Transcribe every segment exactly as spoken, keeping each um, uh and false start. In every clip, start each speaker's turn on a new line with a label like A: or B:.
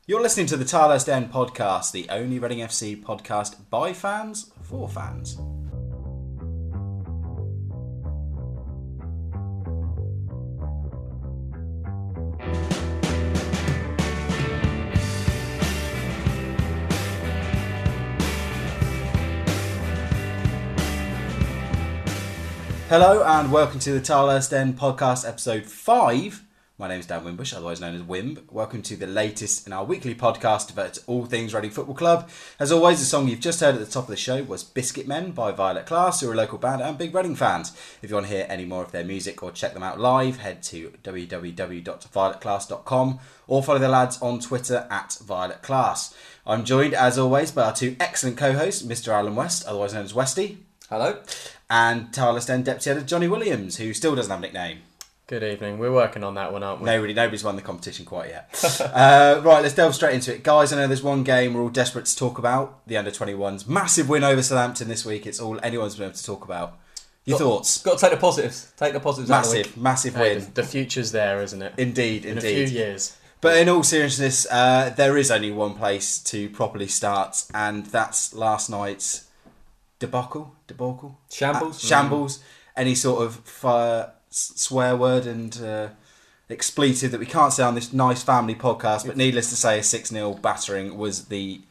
A: You're listening to the Tilehurst End podcast, the only Reading F C podcast by fans for fans. Hello and welcome to the Tilehurst End podcast, episode five. My name is Dan Wimbush, otherwise known as Wimb. Welcome to the latest in our weekly podcast devoted to all things Reading Football Club. As always, the song you've just heard at the top of the show was Biscuit Men by Violet Class, who are a local band and big Reading fans. If you want to hear any more of their music or check them out live, head to w w w dot violet class dot com or follow the lads on Twitter at Violet Class. I'm joined, as always, by our two excellent co-hosts, Mister Alan West, otherwise known as Westy.
B: Hello.
A: And Tilehurst End Deputy Editor Johnny Williams, who still doesn't have a nickname.
C: Good evening. We're working on that one, aren't we?
A: Nobody, nobody's won the competition quite yet. uh, right, let's delve straight into it. Guys, I know there's one game we're all desperate to talk about. The under twenty-ones. Massive win over Southampton this week. It's all anyone's been able to talk about. Your
B: got,
A: thoughts?
B: Got to take the positives. Take the positives out of the
A: Massive,
B: week.
A: massive
C: Hey,
A: win.
C: the, the future's there, isn't it?
A: Indeed,
C: In
A: indeed.
C: a few years.
A: But in all seriousness, uh, there is only one place to properly start, and that's last night's debacle. Debacle?
B: Shambles.
A: Uh, shambles. Mm. Any sort of fire, swear word and uh, expletive that we can't say on this nice family podcast, but needless to say, a six nil battering was the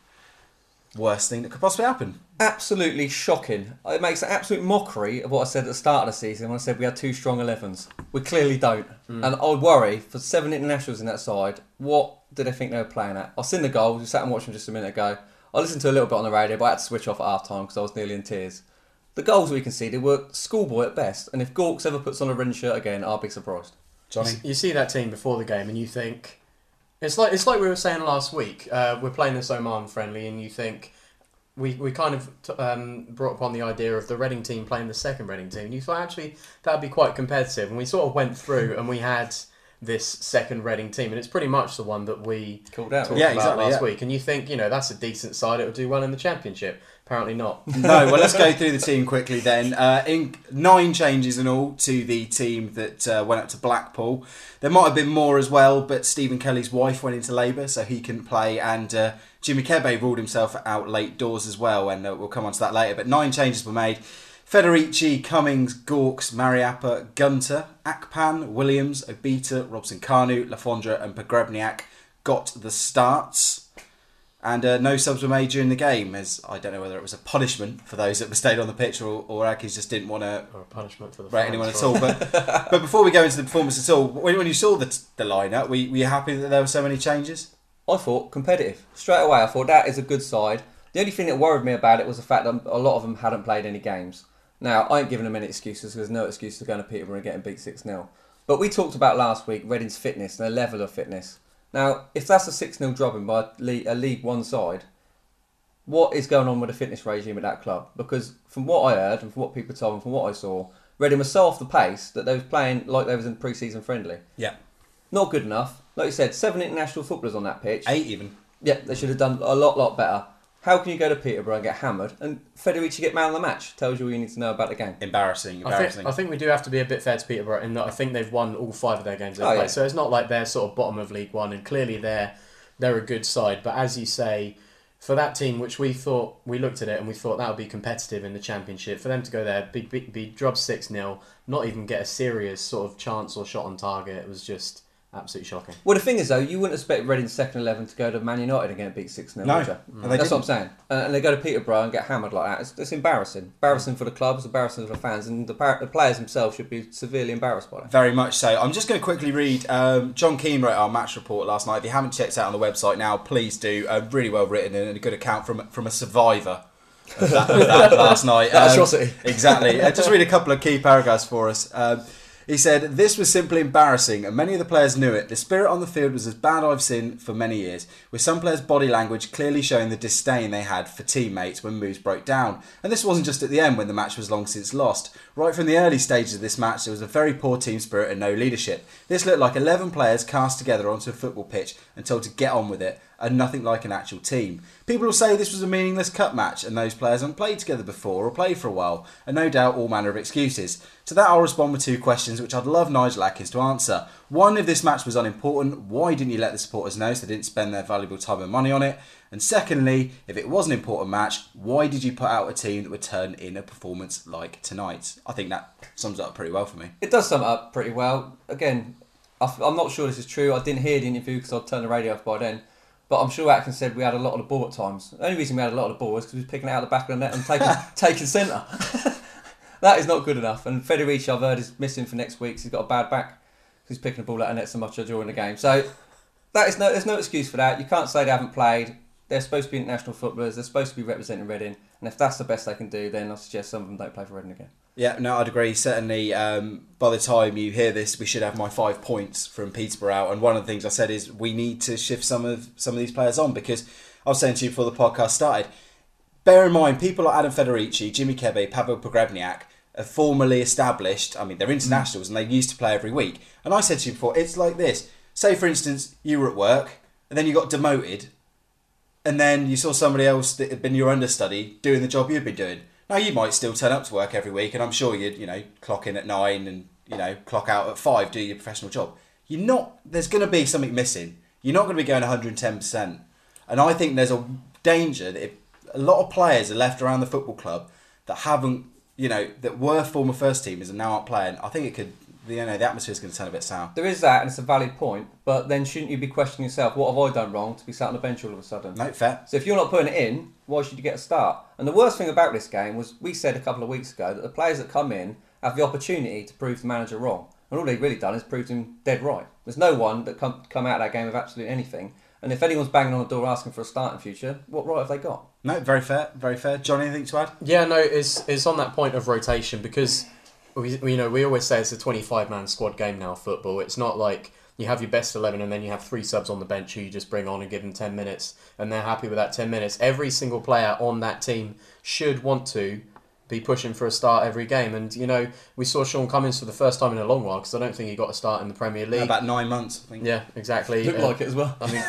A: worst thing that could possibly happen.
B: Absolutely shocking. It makes an absolute mockery of what I said at the start of the season when I said we had two strong elevens. We clearly don't. Mm. And I worry, for seven internationals in that side, what do they think they were playing at? I've seen the goals, we sat and watched them just a minute ago. I listened to a little bit on the radio, but I had to switch off at half time because I was nearly in tears. The goals we conceded were schoolboy at best, and if Gorks ever puts on a Reading shirt again, I'll be surprised.
A: Johnny?
C: You see that team before the game and you think... It's like it's like we were saying last week. Uh, we're playing this Oman friendly and you think... We we kind of t- um, brought upon the idea of the Reading team playing the second Reading team. And you thought, actually, that would be quite competitive. And we sort of went through and we had this second Reading team. And it's pretty much the one that we
B: Called out.
C: talked
A: Yeah,
C: about
A: exactly,
C: last
A: yeah.
C: week. And you think, you know, that's a decent side. It will do well in the Championship. Apparently not.
A: No, well, let's go through the team quickly then. Uh, in nine changes in all to the team that uh, went up to Blackpool. There might have been more as well, but Stephen Kelly's wife went into labour, so he couldn't play, and uh, Jimmy Kebe ruled himself out late doors as well, and uh, we'll come on to that later. But nine changes were made. Federici, Cummings, Gorks, Mariappa, Gunter, Akpan, Williams, Obita, Robson Kanu, Lafondra and Pogrebniak got the starts. And uh, no subs were made during the game, as I don't know whether it was a punishment for those that stayed on the pitch or, or Aggies just didn't want to
C: Or a punishment for the
A: rate
C: fans,
A: anyone at
C: right?
A: all. But but before we go into the performance at all, when, when you saw the, the lineup, were, you- were you happy that there were so many changes?
B: I thought competitive. Straight away, I thought that is a good side. The only thing that worried me about it was the fact that a lot of them hadn't played any games. Now, I ain't giving them any excuses, because there's no excuse to going to Peterborough and getting beat six nil. But we talked about last week Reading's fitness and their level of fitness. Now, if that's a six nil dropping by a League, a League One side, what is going on with the fitness regime at that club? Because from what I heard and from what people told me, from what I saw, Reading was so off the pace that they was playing like they was in pre-season friendly.
A: Yeah.
B: Not good enough. Like you said, seven international footballers on that pitch.
A: Eight even.
B: Yeah, they should have done a lot, lot better. How can you go to Peterborough and get hammered and Federici get man of the match? Tells you all you need to know about the game.
A: Embarrassing,
C: I
A: embarrassing.
C: think, I think we do have to be a bit fair to Peterborough in that I think they've won all five of their games they've
B: Oh,
C: played.
B: yeah.
C: So it's not like they're sort of bottom of League One, and clearly they're they're a good side. But as you say, for that team, which we thought, we looked at it and we thought that would be competitive in the Championship, for them to go there, be, be, be dropped six nil, not even get a serious sort of chance or shot on target, it was just absolutely shocking.
B: Well, the thing is, though, you wouldn't expect Reading's second eleven to go to Man United and get beat six nil,
A: No,
B: would you?
A: and they
B: That's
A: didn't.
B: what I'm saying. And, and they go to Peterborough and get hammered like that. It's, it's embarrassing. Embarrassing for the club, it's embarrassing for the fans, and the, par- the players themselves should be severely embarrassed by that.
A: Very much so. I'm just going to quickly read. Um, John Keane wrote our match report last night. If you haven't checked it out on the website now, please do. Uh, really well written and a good account from from a survivor of that, of that last night.
B: That
A: Um,
B: atrocity.
A: Exactly. Uh, just read a couple of key paragraphs for us. Um, He said, "This was simply embarrassing and many of the players knew it. The spirit on the field was as bad I've seen for many years, with some players' body language clearly showing the disdain they had for teammates when moves broke down. And this wasn't just at the end when the match was long since lost. Right from the early stages of this match, there was a very poor team spirit and no leadership. This looked like eleven players cast together onto a football pitch and told to get on with it. and nothing like an actual team. People will say this was a meaningless cup match and those players haven't played together before or played for a while, and no doubt all manner of excuses. To that I'll respond with two questions which I'd love Nigel Atkins to answer. One, if this match was unimportant, why didn't you let the supporters know so they didn't spend their valuable time and money on it? And secondly, if it was an important match, why did you put out a team that would turn in a performance like tonight? I think that sums it up pretty well for me.
B: It does sum it up pretty well. Again, I'm not sure this is true. I didn't hear the interview because I'd turned the radio off by then. But I'm sure Atkins said we had a lot of the ball at times. The only reason we had a lot of the ball was because we was picking it out of the back of the net and taking taking centre. That is not good enough. And Federici, I've heard, is missing for next week. So he's got a bad back because he's picking the ball out of the net so much during the game. So that is no, there's no excuse for that. You can't say they haven't played. They're supposed to be international footballers. They're supposed to be representing Reading. And if that's the best they can do, then I suggest some of them don't play for Reading again.
A: Yeah, no, I'd agree. Certainly, um, by the time you hear this, we should have my five points from Peterborough out. And one of the things I said is we need to shift some of some of these players on, because I was saying to you before the podcast started, bear in mind, people like Adam Federici, Jimmy Kebe, Pavel Pogrebniak are formally established. I mean, they're internationals and they used to play every week. And I said to you before, it's like this. Say, for instance, you were at work and then you got demoted and then you saw somebody else that had been your understudy doing the job you'd been doing. Now, you might still turn up to work every week, and I'm sure you'd, you know, clock in at nine and, you know, clock out at five, do your professional job. You're not, there's going to be something missing. You're not going to be going one hundred ten percent. And I think there's a danger that if a lot of players are left around the football club that haven't, you know, that were former first teamers and now aren't playing, I think it could, you know, the atmosphere's going to turn a bit sour.
B: There is that, and it's a valid point, but then shouldn't you be questioning yourself, what have I done wrong to be sat on the bench all of a sudden?
A: No, fair.
B: So if you're not putting it in, why should you get a start? And the worst thing about this game was, we said a couple of weeks ago that the players that come in have the opportunity to prove the manager wrong. And all they've really done is proved him dead right. There's no one that come, come out of that game with absolutely anything. And if anyone's banging on the door asking for a start in the future, what right have they got?
A: No, very fair, very fair. John, anything to add?
C: Yeah, no, it's it's on that point of rotation, because we, you know, we always say it's a twenty-five man squad game now, football. It's not like you have your best eleven and then you have three subs on the bench who you just bring on and give them ten minutes and they're happy with that ten minutes. Every single player on that team should want to be pushing for a start every game. And, you know, we saw Sean Cummins for the first time in a long while, because I don't think he got a start in the Premier League.
A: About nine months, I think.
C: Yeah, exactly.
B: Looked
C: Uh,
B: like it as well.
C: I mean,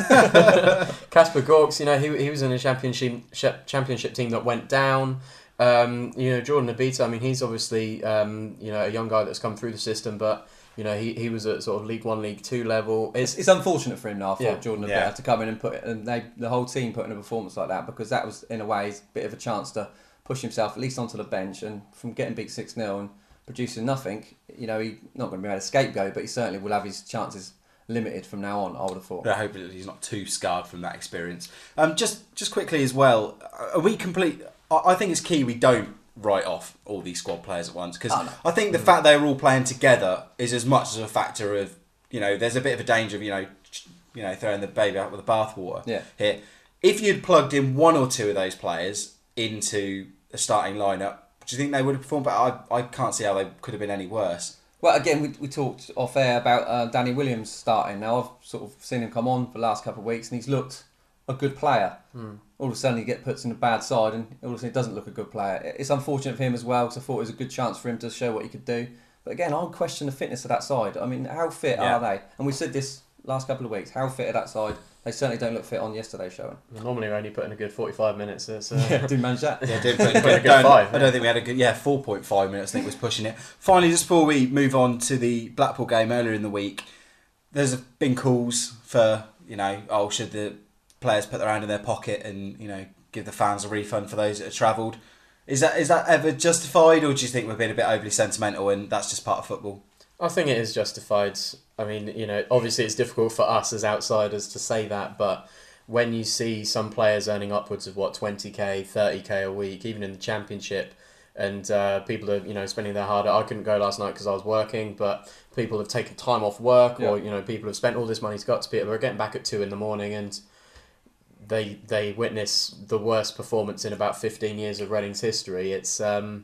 C: Kasper Gorks, you know, he he was in a championship championship team that went down. Um, you know, Jordan Abita, I mean, he's obviously um, you know, a young guy that's come through the system, but you know, he, he was at sort of League One, League Two level.
B: It's, it's unfortunate for him now, I thought,
C: Yeah.
B: Jordan, a
A: Yeah.
B: bit, to come in and put it, and they, the whole team put in a performance like that, because that was, in a way, a bit of a chance to push himself at least onto the bench, and from getting beat six nil and producing nothing, you know, he's not going to be made a scapegoat, but he certainly will have his chances limited from now on, I would have thought.
A: I hope that he's not too scarred from that experience. Um, just just quickly as well, are we complete? I I think it's key we don't write off all these squad players at once, because
B: Oh, no.
A: I think the fact they're all playing together is as much as a factor of, you know, there's a bit of a danger of, you know, you know, throwing the baby out with the bathwater.
B: Yeah.
A: Here, if you'd plugged in one or two of those players into a starting lineup, do you think they would have performed better? I I can't see how they could have been any worse.
B: Well, again, we, we talked off air about uh, Danny Williams starting. Now, I've sort of seen him come on for the last couple of weeks, and he's looked a good player.
C: Mm.
B: All of a sudden, he get puts in a bad side, and all of a sudden, he doesn't look a good player. It's unfortunate for him as well, because I thought it was a good chance for him to show what he could do. But again, I'll question the fitness of that side. I mean, how fit
A: Yeah.
B: are they? And we said this last couple of weeks. How fit are that side? They certainly don't look fit on yesterday's showing.
C: Normally we're only putting a good forty-five minutes. It's, uh,
B: Yeah, didn't manage that.
A: Yeah, did put,
C: Put a good
A: don't-
C: five,
A: I don't think we had a good, yeah, four point five minutes, I think was pushing it. Finally, just before we move on to the Blackpool game earlier in the week, there's been calls for, you know, oh, should the players put their hand in their pocket and, you know, give the fans a refund for those that have travelled. Is that is that ever justified, or do you think we're being a bit overly sentimental and that's just part of football?
C: I think it is justified. I mean, you know, obviously it's difficult for us as outsiders to say that, but when you see some players earning upwards of what twenty k, thirty k a week, even in the Championship, and uh, people are, you know, spending their hard. I couldn't go last night because I was working, but people have taken time off work, or
B: Yeah.
C: you know, people have spent all this money to go up to Peterborough, getting back at two in the morning, and they they witness the worst performance in about fifteen years of Reading's history. It's um,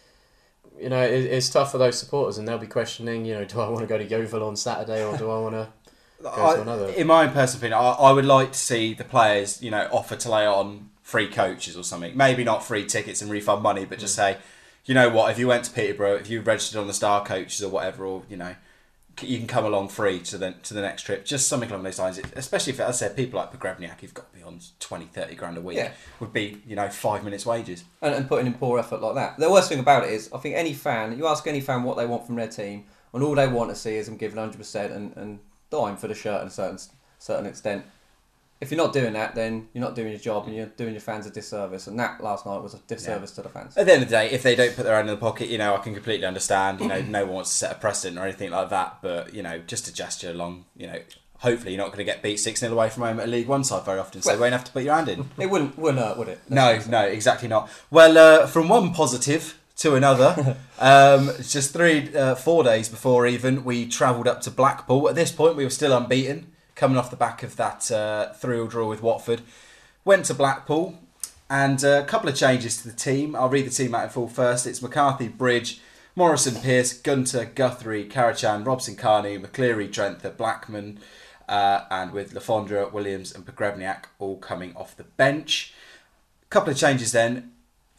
C: you know, it, it's tough for those supporters, and they'll be questioning, you know, do I want to go to Yeovil on Saturday, or do I want to go
A: I,
C: to another?
A: in my own personal opinion, I, I would like to see the players, you know, offer to lay on free coaches or something. Maybe not free tickets and refund money, but just say, you know what, if you went to Peterborough, if you registered on the Star Coaches or whatever, or, you know, you can come along free to the to the next trip. Just something along those lines. It, especially if, as I said, people like Pogrebniak, who've got to be on twenty, thirty grand a week,
B: Yeah.
A: would be, you know, five minutes wages.
B: And, and putting in poor effort like that. The worst thing about it is, I think any fan, you ask any fan what they want from their team, and all they want to see is them giving one hundred percent and, and dying for the shirt to a certain, certain extent. If you're not doing that, then you're not doing your job and you're doing your fans a disservice. And that last night was a disservice yeah. to the fans.
A: At the end of the day, if they don't put their hand in the pocket, you know, I can completely understand. You know, no one wants to set a precedent or anything like that. But, you know, just a gesture along, you know, hopefully you're not going to get beat six nil away from home at a League One side very often. So well, you won't have to put your hand in.
B: It wouldn't, wouldn't hurt, would it?
A: That's no, no, exactly not. Well, uh, from one positive to another, um, just three, uh, four days before even, we travelled up to Blackpool. At this point, we were still unbeaten, coming off the back of that uh, three all draw with Watford. Went to Blackpool, and uh, a couple of changes to the team. I'll read the team out in full first. It's McCarthy, Bridge, Morrison, Pearce, Gunter, Guthrie, Karachan, Robson, Carney, McCleary, Drenthe, Blackman, uh, and with Lafondra, Williams and Pogrebniak all coming off the bench. A couple of changes then.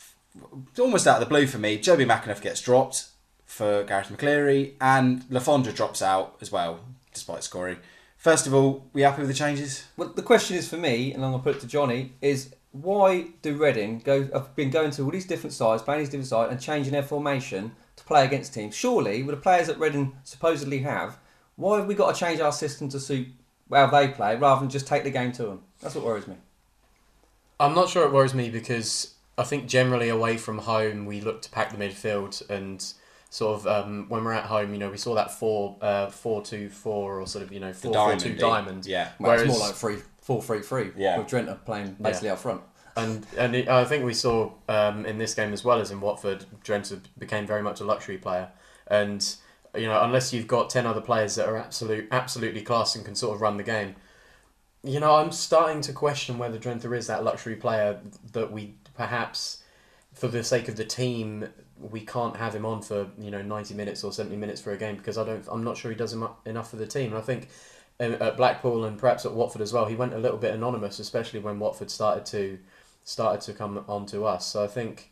A: Almost out of the blue for me, Joby McAnuff gets dropped for Gareth McCleary, and Lafondra drops out as well, despite scoring. First of all, we happy with the changes?
B: Well, the question is for me, and I'm going to put it to Johnny, is why do Reading go? Have been going to all these different sides, playing these different sides, and changing their formation to play against teams? Surely, with the players that Reading supposedly have, why have we got to change our system to suit how they play rather than just take the game to them? That's what worries me.
C: I'm not sure it worries me because I think generally away from home we look to pack the midfield and sort of um, when we're at home, you know, we saw that four, uh, four two four or sort of, you know, four four two diamond.
A: Yeah,
B: well,
C: whereas
B: it's more like three four three three.
A: Yeah,
B: with Drenthe playing basically
C: yeah.
B: out front.
C: And and it, I think we saw um, in this game as well as in Watford, Drenthe became very much a luxury player. And you know, unless you've got ten other players that are absolute absolutely class and can sort of run the game, you know, I'm starting to question whether Drenthe is that luxury player that we perhaps, for the sake of the team, we can't have him on for, you know, ninety minutes or seventy minutes for a game because I don't I'm not sure he does enough for the team. And I think at Blackpool and perhaps at Watford as well, he went a little bit anonymous, especially when Watford started to started to come on to us. So I think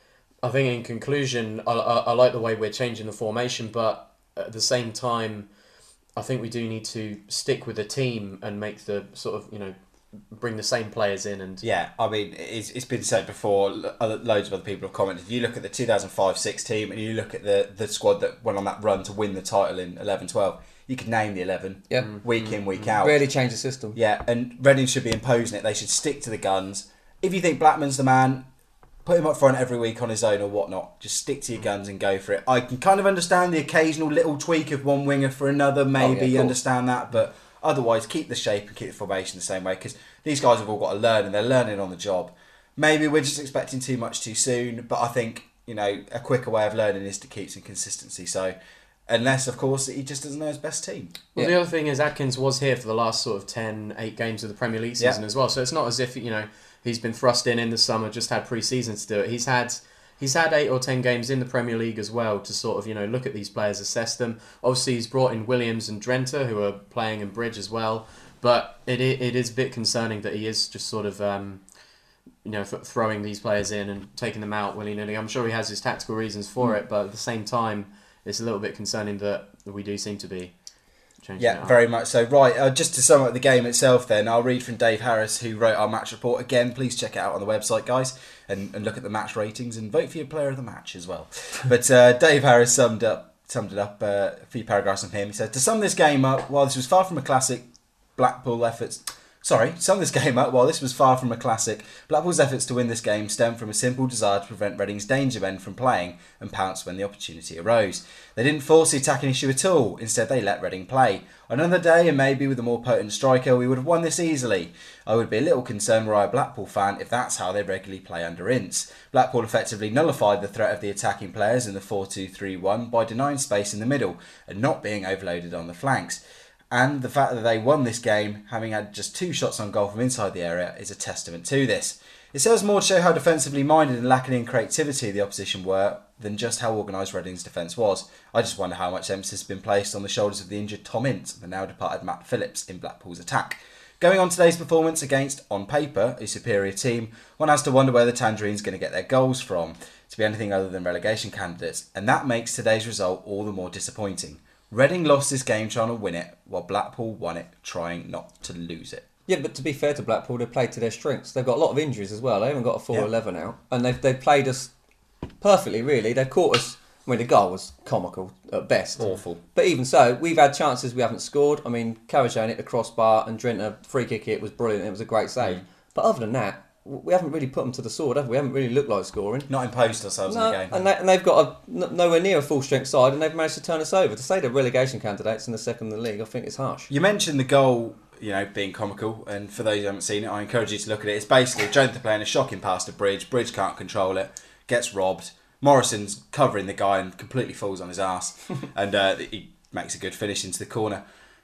C: I think in conclusion, I, I, I like the way we're changing the formation, but at the same time, I think we do need to stick with the team and make the sort of, you know, bring the same players in. And
A: yeah, I mean, it's, it's been said before, loads of other people have commented. You look at the two thousand five six team and you look at the, the squad that went on that run to win the title in eleven twelve, you could name the eleven
B: yep.
A: week in, week out.
B: Really change the system.
A: Yeah, and Reading should be imposing it. They should stick to the guns. If you think Blackman's the man, put him up front every week on his own or whatnot. Just stick to your guns and go for it. I can kind of understand the occasional little tweak of one winger for another, maybe
B: oh, yeah,
A: understand that, but otherwise keep the shape and keep the formation the same way, because these guys have all got to learn and they're learning on the job. Maybe we're just expecting too much too soon, but I think, you know, a quicker way of learning is to keep some consistency. So, unless, of course, he just doesn't know his best team.
C: Well,
B: yeah.
C: the other thing is Atkins was here for the last sort of ten, eight games of the Premier League season
A: yeah.
C: as well. So it's not as if, you know, he's been thrust in in the summer, just had pre-season to do it. He's had he's had eight or ten games in the Premier League as well to sort of, you know, look at these players, assess them. Obviously, he's brought in Williams and Drenthe, who are playing in Bridge as well. But it it is a bit concerning that he is just sort of, um, you know, throwing these players in and taking them out willy-nilly. I'm sure he has his tactical reasons for mm. it, but at the same time, it's a little bit concerning that we do seem to be changing
A: yeah,
C: it up.
A: very much so. Right, uh, just to sum up the game itself then, I'll read from Dave Harris, who wrote our match report. Again, please check it out on the website, guys, and, and look at the match ratings and vote for your player of the match as well. But uh, Dave Harris summed up summed it up, uh, a few paragraphs on him. He said, to sum this game up, while this was far from a classic, Blackpool efforts... Sorry, sum this game up. While this was far from a classic, Blackpool's efforts to win this game stemmed from a simple desire to prevent Reading's danger men from playing and pounce when the opportunity arose. They didn't force the attacking issue at all. Instead, they let Reading play. On another day, and maybe with a more potent striker, we would have won this easily. I would be a little concerned were I a Blackpool fan if that's how they regularly play under Ince. Blackpool effectively nullified the threat of the attacking players in the four two three one by denying space in the middle and not being overloaded on the flanks. And the fact that they won this game, having had just two shots on goal from inside the area, is a testament to this. It serves more to show how defensively minded and lacking in creativity the opposition were than just how organised Reading's defence was. I just wonder how much emphasis has been placed on the shoulders of the injured Tom Ince and the now departed Matt Phillips in Blackpool's attack. Going on today's performance against, on paper, a superior team, one has to wonder where the Tangerines are going to get their goals from to be anything other than relegation candidates, and that makes today's result all the more disappointing. Reading lost this game trying to win it, while Blackpool won it trying not to lose it.
B: Yeah, but to be fair to Blackpool, they played to their strengths. They've got a lot of injuries as well. They haven't got a full
A: Yeah.
B: eleven out. And they've, they've played us perfectly, really. They've caught us... I mean, the goal was comical at best.
A: Awful.
B: But even so, we've had chances we haven't scored. I mean, Karajan hit the crossbar and Drinter free kick it was brilliant. It was a great save. Mm. But other than that, we haven't really put them to the sword, have we? We haven't really looked like scoring.
A: Not imposed ourselves
B: no,
A: in the game.
B: And, they, and they've got a, n- nowhere near a full-strength side and they've managed to turn us over. To say they're relegation candidates in the second in the league, I think it's harsh.
A: You mentioned the goal, you know, being comical, and for those who haven't seen it, I encourage you to look at it. It's basically Jonathan playing a shocking pass to Bridge. Bridge can't control it, gets robbed. Morrison's covering the guy and completely falls on his ass, and uh, he makes a good finish into the corner.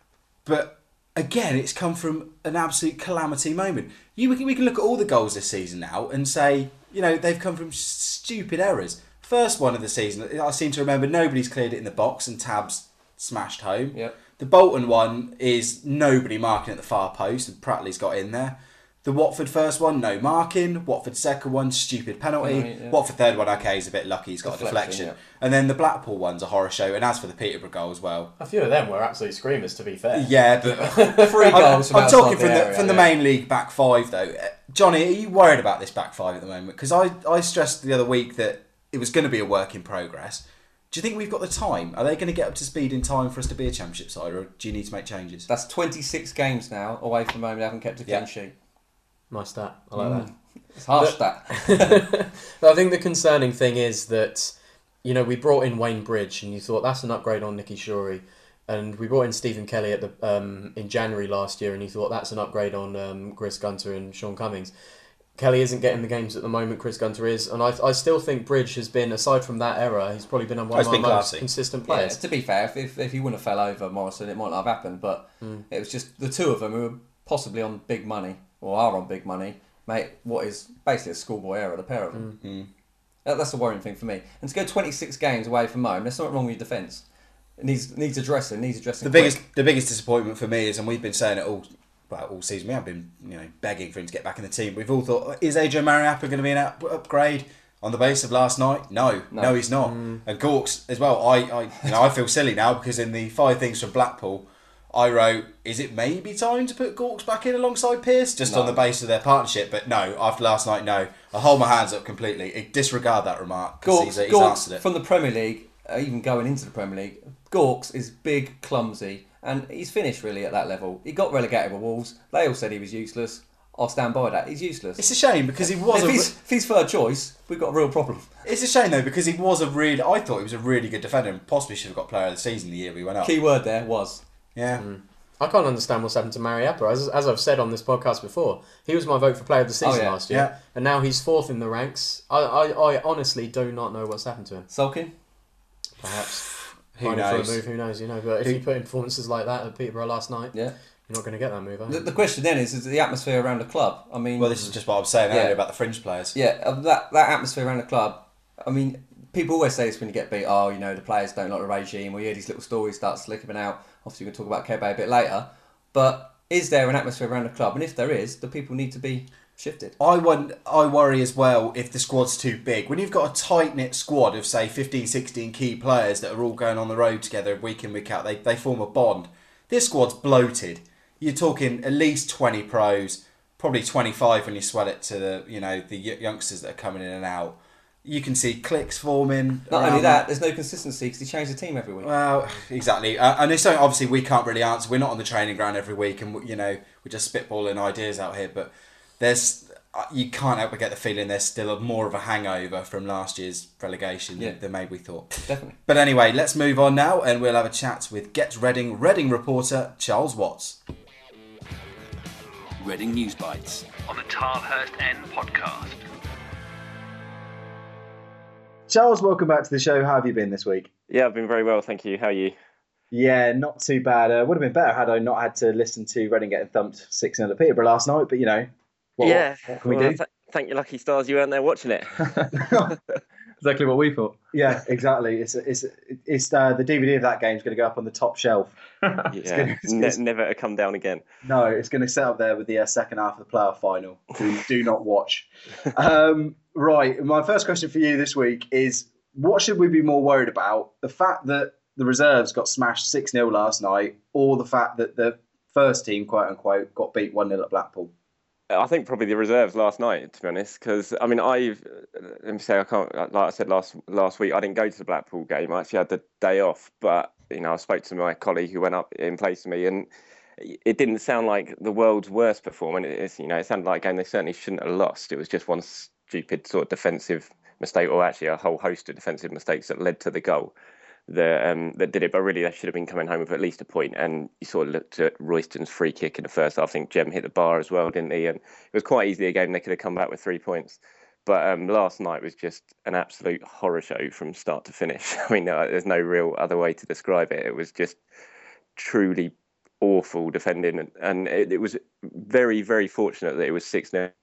A: But again, it's come from an absolute calamity moment. You we can, we can look at all the goals this season now and say, you know, they've come from stupid errors. First one of the season, I seem to remember nobody's cleared it in the box and Tabs smashed home.
B: Yep.
A: The Bolton one is nobody marking at the far post and Prattley's got in there. The Watford first one, no marking. Watford second one, stupid penalty.
B: Right, yeah.
A: Watford third one, okay, he's a bit lucky, he's got
B: Deflection,
A: a deflection.
B: yeah.
A: And then the Blackpool one's a horror show. And as for the Peterborough goal as well.
C: A few of them were absolute screamers, to be fair.
A: Yeah, but
B: Three
A: I'm,
B: goals from
A: I'm
B: outside
A: talking
B: the
A: from the,
B: area,
A: from the
B: yeah.
A: main league back five though. Uh, Johnny, are you worried about this back five at the moment? Because I, I stressed the other week that it was going to be a work in progress. Do you think we've got the time? Are they going to get up to speed in time for us to be a championship side, or do you need to make changes?
B: That's twenty-six games now away from home. They haven't kept a clean
A: Yeah.
B: sheet.
C: Nice stat. I like
B: Mm.
C: that.
B: It's harsh,
C: But-
B: that.
C: I think the concerning thing is that, you know, we brought in Wayne Bridge and you thought that's an upgrade on Nicky Shorey. And we brought in Stephen Kelly at the um, in January last year and you thought that's an upgrade on um, Chris Gunter and Sean Cummings. Kelly isn't getting the games at the moment, Chris Gunter is. And I I still think Bridge has been, aside from that era, he's probably been one
A: Oh,
C: of
A: he's
C: our
A: been
C: most
A: classy.
C: consistent
B: Yeah,
C: players.
B: to be fair, if, if, if he wouldn't have fell over Morrison, it might not have happened. But
C: Mm.
B: it was just the two of them who were possibly on big money, or are on big money, mate, what is basically a schoolboy error, the pair of them.
A: Mm.
B: That, that's the worrying thing for me. And to go twenty-six games away from home, there's something wrong with your defence. It needs, needs addressing, needs addressing
A: The
B: quick.
A: biggest the biggest disappointment for me is, and we've been saying it all well, all season, we have been, you know, begging for him to get back in the team. We've all thought, is Adrian Mariappa going to be an up- upgrade on the basis of last night? No, no,
B: No.
A: he's not. And Gawks as well. I, I, you know, I feel silly now because in the five things from Blackpool, I wrote, is it maybe time to put Gawks back in alongside Pearce, just
B: No.
A: on the basis of their partnership? But no, after last night, no. I hold my hands up completely. Disregard that remark because
B: Gawks,
A: he's, he's
B: Gawks
A: answered it.
B: from the Premier League, uh, even going into the Premier League, Gawks is big, clumsy, and he's finished really at that level. He got relegated with Wolves. They all said he was useless. I'll stand by that. He's useless.
A: It's a shame because he was
B: if,
A: a.
B: he's, if he's third choice, we've got a real problem.
A: It's a shame though because he was a really. I thought he was a really good defender and possibly should have got Player of the Season the year we went up.
B: Key word there was.
A: Yeah.
C: I can't understand what's happened to Mariappa. As, as I've said on this podcast before, he was my vote for Player of the Season
B: Oh, yeah.
C: last year,
A: Yeah.
C: and now he's fourth in the ranks. I, I, I honestly do not know what's happened to him.
B: Sulking?
C: Perhaps
A: Who
C: finding
A: knows?
C: for a move, who knows? You know, but if
A: Who-
C: you put in performances like that at Peterborough last night,
B: Yeah.
C: you're not going to get that move. Are you?
B: The, the question then is, is the atmosphere around the club. I mean,
A: Well, this is just what I was saying
B: Yeah.
A: earlier about the fringe players.
B: yeah, uh, that that atmosphere around the club. I mean, people always say this when you get beat. Oh, you know, the players don't like the regime. Or you hear these little stories start slipping out. Obviously, we can talk about Kebe a bit later. But is there an atmosphere around the club? And if there is, the people need to be shifted.
A: I want, I worry as well if the squad's too big. When you've got a tight-knit squad of, say, fifteen, sixteen key players that are all going on the road together week in, week out, they, they form a bond. This squad's bloated. You're talking at least twenty pros, probably twenty-five when you swell it to the, you know, the y- youngsters that are coming in and out. You can see cliques forming.
B: Not
A: around
B: only that, there's no consistency because he changed the team every week.
A: Well, exactly, uh, and it's something obviously we can't really answer. We're not on the training ground every week, and you know we're just spitballing ideas out here. But there's uh, you can't help but get the feeling there's still a, more of a hangover from last year's relegation
B: Yeah.
A: than, than maybe we thought.
B: Definitely.
A: But anyway, let's move on now, and we'll have a chat with Get Reading Reading reporter Charles Watts.
D: Reading News Bites on the Tilehurst End podcast.
A: Charles, welcome back to the show. How have you been this week?
E: Yeah, I've been very well, thank you. How are you?
A: Yeah, not too bad. Uh, would have been better had I not had to listen to Reading getting thumped six nil at Peterborough last night. But you know, what,
E: yeah,
A: what can we
E: well,
A: do?
E: th- thank your lucky stars you weren't there watching it.
F: Exactly what we thought.
A: Yeah, exactly. It's it's it's uh, the D V D of that game is going to go up on the top shelf.
E: Yeah,
A: gonna- it's
E: ne-
A: gonna-
E: never to come down again.
A: No, it's going to set up there with the uh, second half of the playoff final. Do, do not watch. Um, right, my first question for you this week is: what should we be more worried about? The fact that the reserves got smashed six nil last night, or the fact that the first team, quote unquote, got beat one nil at Blackpool?
E: I think probably the reserves last night, to be honest, because I mean, I've let me say I can't. Like I said last last week, I didn't go to the Blackpool game. I actually had the day off, but you know, I spoke to my colleague who went up in place of me, and it didn't sound like the world's worst performance. It's, you know, it sounded like a game they certainly shouldn't have lost. It was just one stupid sort of defensive mistake, or actually a whole host of defensive mistakes that led to the goal that um, that did it. But really, they should have been coming home with at least a point. And you sort of looked at Royston's free kick in the first half. I think Jem hit the bar as well, didn't he? And it was quite easily a game they could have come back with three points. But um, last night was just an absolute horror show from start to finish. I mean, no, there's no real other way to describe it. It was just truly awful defending, and, and it, it was very, very fortunate that it was six nil.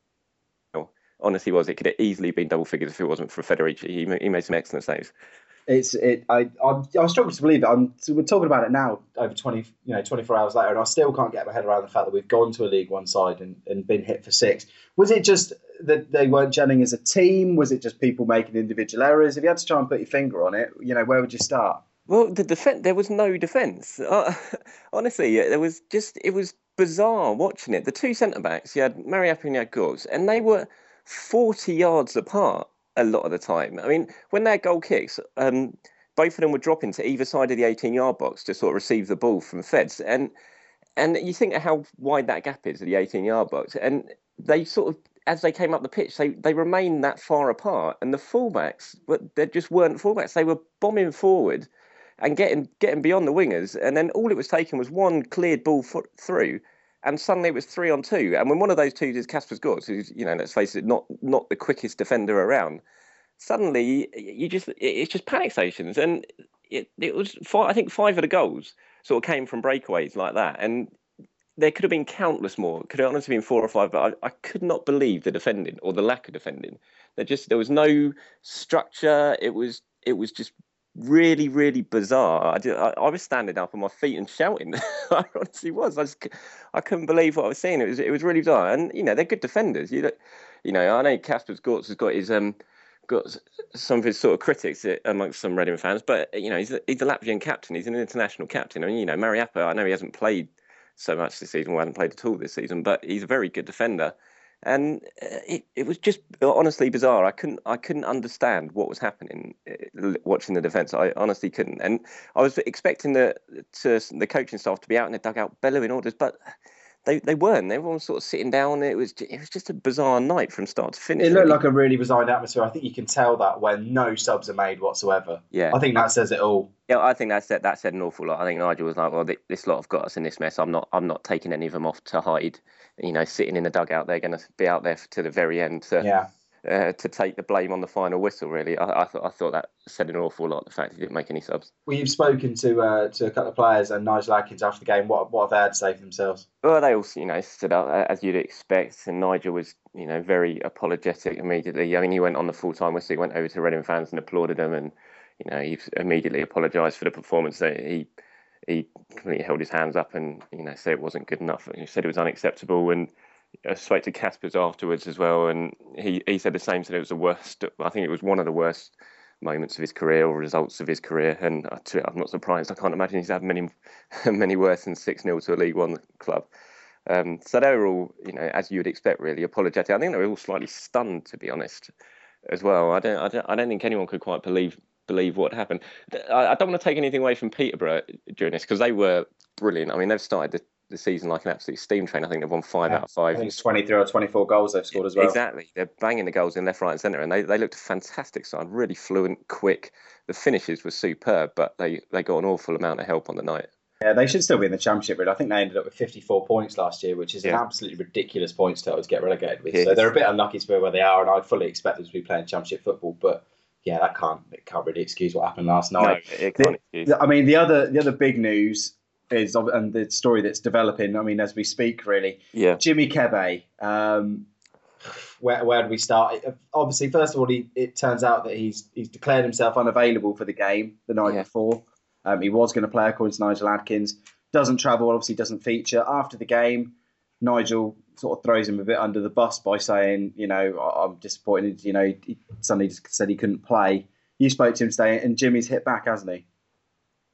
E: Honestly, was it could have easily been double figures if it wasn't for Federici. He, he made some excellent saves.
A: It's it. I I, I struggle to believe it. I'm so we're talking about it now, over twenty, you know, twenty-four hours later, and I still can't get my head around the fact that we've gone to a League One side and, and been hit for six. Was it just that they weren't gelling as a team? Was it just people making individual errors? If you had to try and put your finger on it, you know, where would you start?
E: Well, the defense, there was no defence. Uh, honestly, there was just, it was bizarre watching it. The two centre backs, you had Mariappa and you had Gors, and they were forty yards apart a lot of the time. I mean, when they had goal kicks, um, both of them would drop into either side of the eighteen-yard box to sort of receive the ball from Feds. And and you think of how wide that gap is, the eighteen-yard box. And they sort of, as they came up the pitch, they, they remained that far apart. And the fullbacks, but they just weren't fullbacks. They were bombing forward and getting getting beyond the wingers. And then all it was taking was one cleared ball foot through, and suddenly it was three on two. And when one of those two is Kasper Gors, who's, you know, let's face it, not not the quickest defender around, suddenly you just it's just panic stations. And it it was five, I think five of the goals sort of came from breakaways like that. And there could have been countless more. It could have honestly been four or five, but I, I could not believe the defending or the lack of defending. There just there was no structure. It was it was just really, really bizarre. I, did, I, I was standing up on my feet and shouting. I honestly was. I just, I couldn't believe what I was seeing. It was, it was really bizarre. And you know, they're good defenders. You, you know, I know Kasper Gors has got his um, got some of his sort of critics amongst some Reading fans, but you know, he's a, he's a Latvian captain. He's an international captain. I mean, you know, Mariappa, I know he hasn't played so much this season, or hasn't played at all this season, but he's a very good defender. And it, it was just honestly bizarre. I couldn't I couldn't understand what was happening watching the defence. I honestly couldn't. And I was expecting the to, the coaching staff to be out in the dugout bellowing orders, but they, they weren't. Everyone was sort of sitting down. It was it was just a bizarre night from start to finish.
A: It looked
E: really.
A: like a really resigned atmosphere. I think you can tell that when no subs are made whatsoever.
E: Yeah,
A: I think that says it all.
E: Yeah, I think that said that said an awful lot. I think Nigel was like, "Well, this lot have got us in this mess. I'm not I'm not taking any of them off to hide." You know, sitting in the dugout, they're going to be out there to the very end to
A: yeah.
E: uh, to take the blame on the final whistle. Really, I, I thought I thought that said an awful lot. The fact he didn't make any subs.
A: Well, you've spoken to uh, to a couple of players and Nigel Adkins after the game. What what have they had to say for themselves?
E: Well, they all you know stood up as you'd expect, and Nigel was you know very apologetic immediately. I mean, he went on the full time whistle. He went over to Reading fans and applauded them, and you know he immediately apologised for the performance. That he he completely held his hands up and you know said it wasn't good enough. He said it was unacceptable. And I spoke to Kasper's afterwards as well, and he, he said the same. Said it was the worst. I think it was one of the worst moments of his career or results of his career. And I'm not surprised. I can't imagine he's had many many worse than six nil to a League One club. Um, so they were all, you know, as you would expect, really apologetic. I think they were all slightly stunned, to be honest, as well. I don't I don't, I don't think anyone could quite believe believe what happened. I, I don't want to take anything away from Peterborough during this because they were brilliant. I mean, they've started the the season like an absolute steam train. I think they've won five
A: yeah.
E: out of five.
A: I think it's twenty-three or twenty-four goals they've scored as well.
E: Exactly. They're banging the goals in left, right and centre, and they, they looked a fantastic side, really fluent, quick. The finishes were superb, but they, they got an awful amount of help on the night.
A: Yeah, they should still be in the Championship, really. I think they ended up with fifty-four points last year, which is yeah. an absolutely ridiculous points total to get relegated with. So they're a bit unlucky to be where they are, and I fully expect them to be playing Championship football, but yeah, that can't it can't really excuse what happened last night.
E: No, it can't
A: the,
E: excuse.
A: I mean, the other the other big news is, and the story that's developing, I mean, as we speak, really.
E: Yeah.
A: Jimmy Kebe, um, where where do we start? Obviously, first of all, he, it turns out that he's he's declared himself unavailable for the game the night yeah. before. Um, he was going to play, according to Nigel Adkins. Doesn't travel, obviously doesn't feature. After the game, Nigel sort of throws him a bit under the bus by saying, you know, I'm disappointed. You know, he suddenly just said he couldn't play. You spoke to him today, and Jimmy's hit back, hasn't he?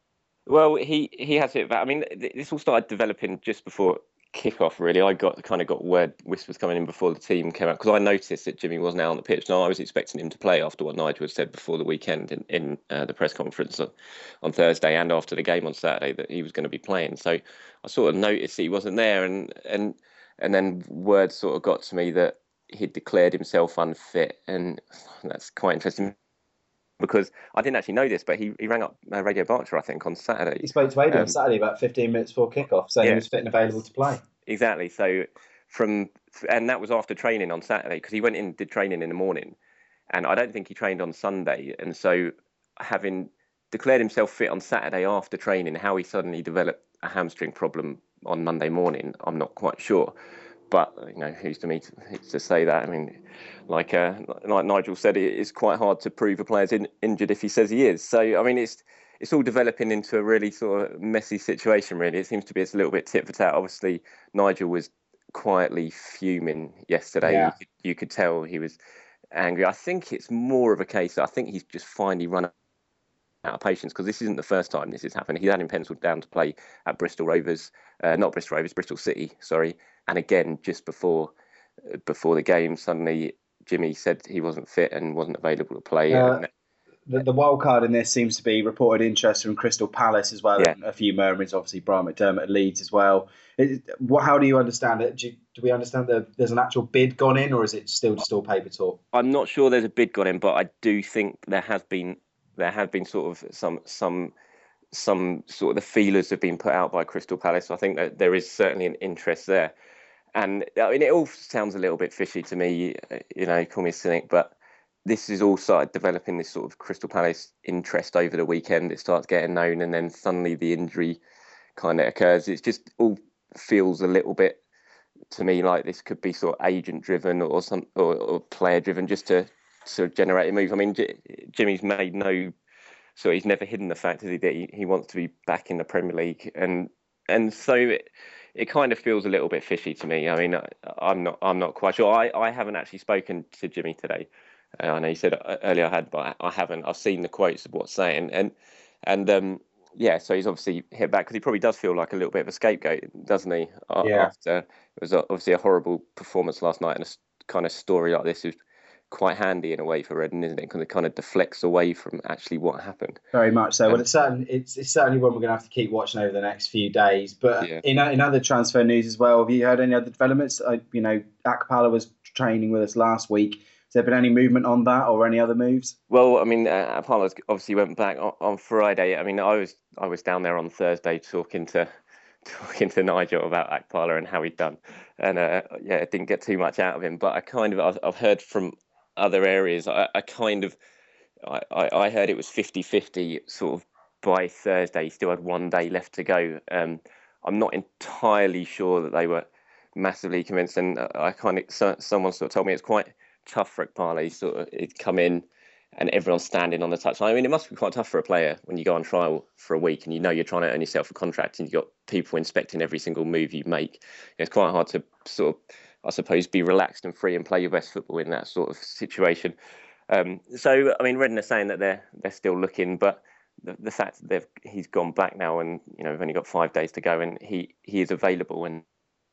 E: Well, he he has it. But I mean, th- this all started developing just before kickoff. Really, I got kind of got word whispers coming in before the team came out because I noticed that Jimmy wasn't out on the pitch. Now I was expecting him to play after what Nigel had said before the weekend in in uh, the press conference on, on Thursday and after the game on Saturday that he was going to be playing. So I sort of noticed he wasn't there, and and and then word sort of got to me that he'd declared himself unfit, and that's quite interesting. Because I didn't actually know this, but he, he rang up uh, Radio Berkshire, I think, on Saturday.
A: He spoke to Adrian
E: Um,
A: on Saturday about fifteen minutes before kickoff, saying
E: yeah.
A: he was fit and available to play.
E: Exactly. So from and that was after training on Saturday because he went in did training in the morning, and I don't think he trained on Sunday. And so having declared himself fit on Saturday after training, how he suddenly developed a hamstring problem on Monday morning, I'm not quite sure. But you know, who's to me to, to say that? I mean, like uh, like Nigel said, it's quite hard to prove a player's in, injured if he says he is. So I mean, it's it's all developing into a really sort of messy situation. Really, it seems to be it's a little bit tit for tat. Obviously, Nigel was quietly fuming yesterday.
A: Yeah.
E: You could, you could tell he was angry. I think it's more of a case. I think he's just finally run out of patience because this isn't the first time this has happened. He had him penciled down to play at Bristol Rovers, uh, not Bristol Rovers, Bristol City, sorry. And again, just before before the game, suddenly Jimmy said he wasn't fit and wasn't available to play.
A: Uh,
E: and,
A: the, the wild card in this seems to be reported interest from Crystal Palace as well.
E: Yeah.
A: And a few murmurings, obviously, Brian McDermott at Leeds as well. It, what, how do you understand it? Do, you, do we understand that there's an actual bid gone in, or is it still just all paper talk?
E: I'm not sure there's a bid gone in, but I do think there has been there have been sort of some some some sort of the feelers have been put out by Crystal Palace. I think that there is certainly an interest there. And I mean, it all sounds a little bit fishy to me, you know, call me a cynic, but this is all started developing this sort of Crystal Palace interest over the weekend. It starts getting known, and then suddenly the injury kind of occurs. It just all feels a little bit to me like this could be sort of agent driven or some or, or player driven, just to sort of generate a move. I mean, J- Jimmy's made no, so he's never hidden the fact that he he wants to be back in the Premier League, and and so. It, It kind of feels a little bit fishy to me. I mean, I'm not. I'm not quite sure. I, I haven't actually spoken to Jimmy today. Uh, I know you said earlier I had, but I haven't. I've seen the quotes of what's saying, and and um, yeah. So he's obviously hit back because he probably does feel like a little bit of a scapegoat, doesn't he?
A: Yeah.
E: After it was obviously a horrible performance last night, and a kind of story like this is quite handy in a way for Reading, isn't it? Because it kind of deflects away from actually what happened.
A: Very much so.
E: Um,
A: well, it's certainly it's, it's certainly one we're going to have to keep watching over the next few days. But
E: Yeah.
A: in in other transfer news as well, have you heard any other developments? I, you know, Akpala was training with us last week. Has there been any movement on that or any other moves?
E: Well, I mean, uh, Apollo obviously went back on, on Friday. I mean, I was I was down there on Thursday talking to talking to Nigel about Akpala and how he'd done, and uh, yeah, I didn't get too much out of him. But I kind of I've, I've heard from other areas. I, I kind of I, I heard it was fifty-fifty sort of by Thursday. He still had one day left to go. Um, I'm not entirely sure that they were massively convinced, and I kind of so, someone sort of told me it's quite tough for Akpala. He sort of he'd come in and everyone's standing on the touchline. I mean, it must be quite tough for a player when you go on trial for a week and you know you're trying to earn yourself a contract and you've got people inspecting every single move you make. It's quite hard to sort of, I suppose, be relaxed and free and play your best football in that sort of situation. Um, so, I mean, Reading are saying that they're they're still looking, but the, the fact that they've he's gone back now and, you know, we've only got five days to go and he, he is available and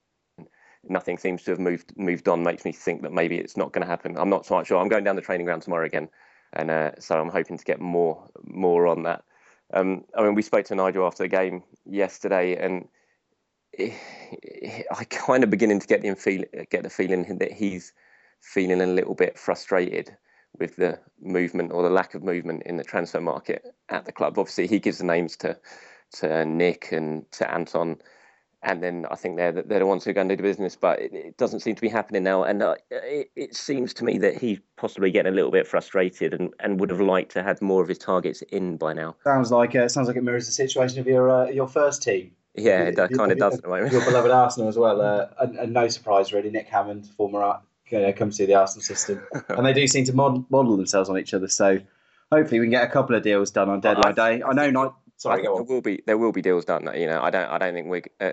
E: nothing seems to have moved moved on makes me think that maybe it's not going to happen. I'm not quite sure. I'm going down the training ground tomorrow again, and uh, so I'm hoping to get more more on that. Um, I mean, we spoke to Nigel after the game yesterday, and it, it, I kind of beginning to get the feel get the feeling that he's feeling a little bit frustrated with the movement or the lack of movement in the transfer market at the club. Obviously, he gives the names to to Nick and to Anton. And then I think they're, they're the ones who are going to do the business, but it, it doesn't seem to be happening now. And uh, it, it seems to me that he's possibly getting a little bit frustrated and, and would have liked to have more of his targets in by now.
A: Sounds like uh, sounds like it mirrors the situation of your uh, your first team.
E: Yeah, it kind of does at the moment.
A: Your beloved Arsenal as well. Uh, and, and no surprise, really. Nick Hammond, former uh, you know, comes through the Arsenal system. And they do seem to mod- model themselves on each other. So hopefully we can get a couple of deals done on deadline day. I know not. Sorry,
E: I think
A: go
E: there
A: on.
E: will be there will be deals done. You know, I don't I don't think we're. Uh,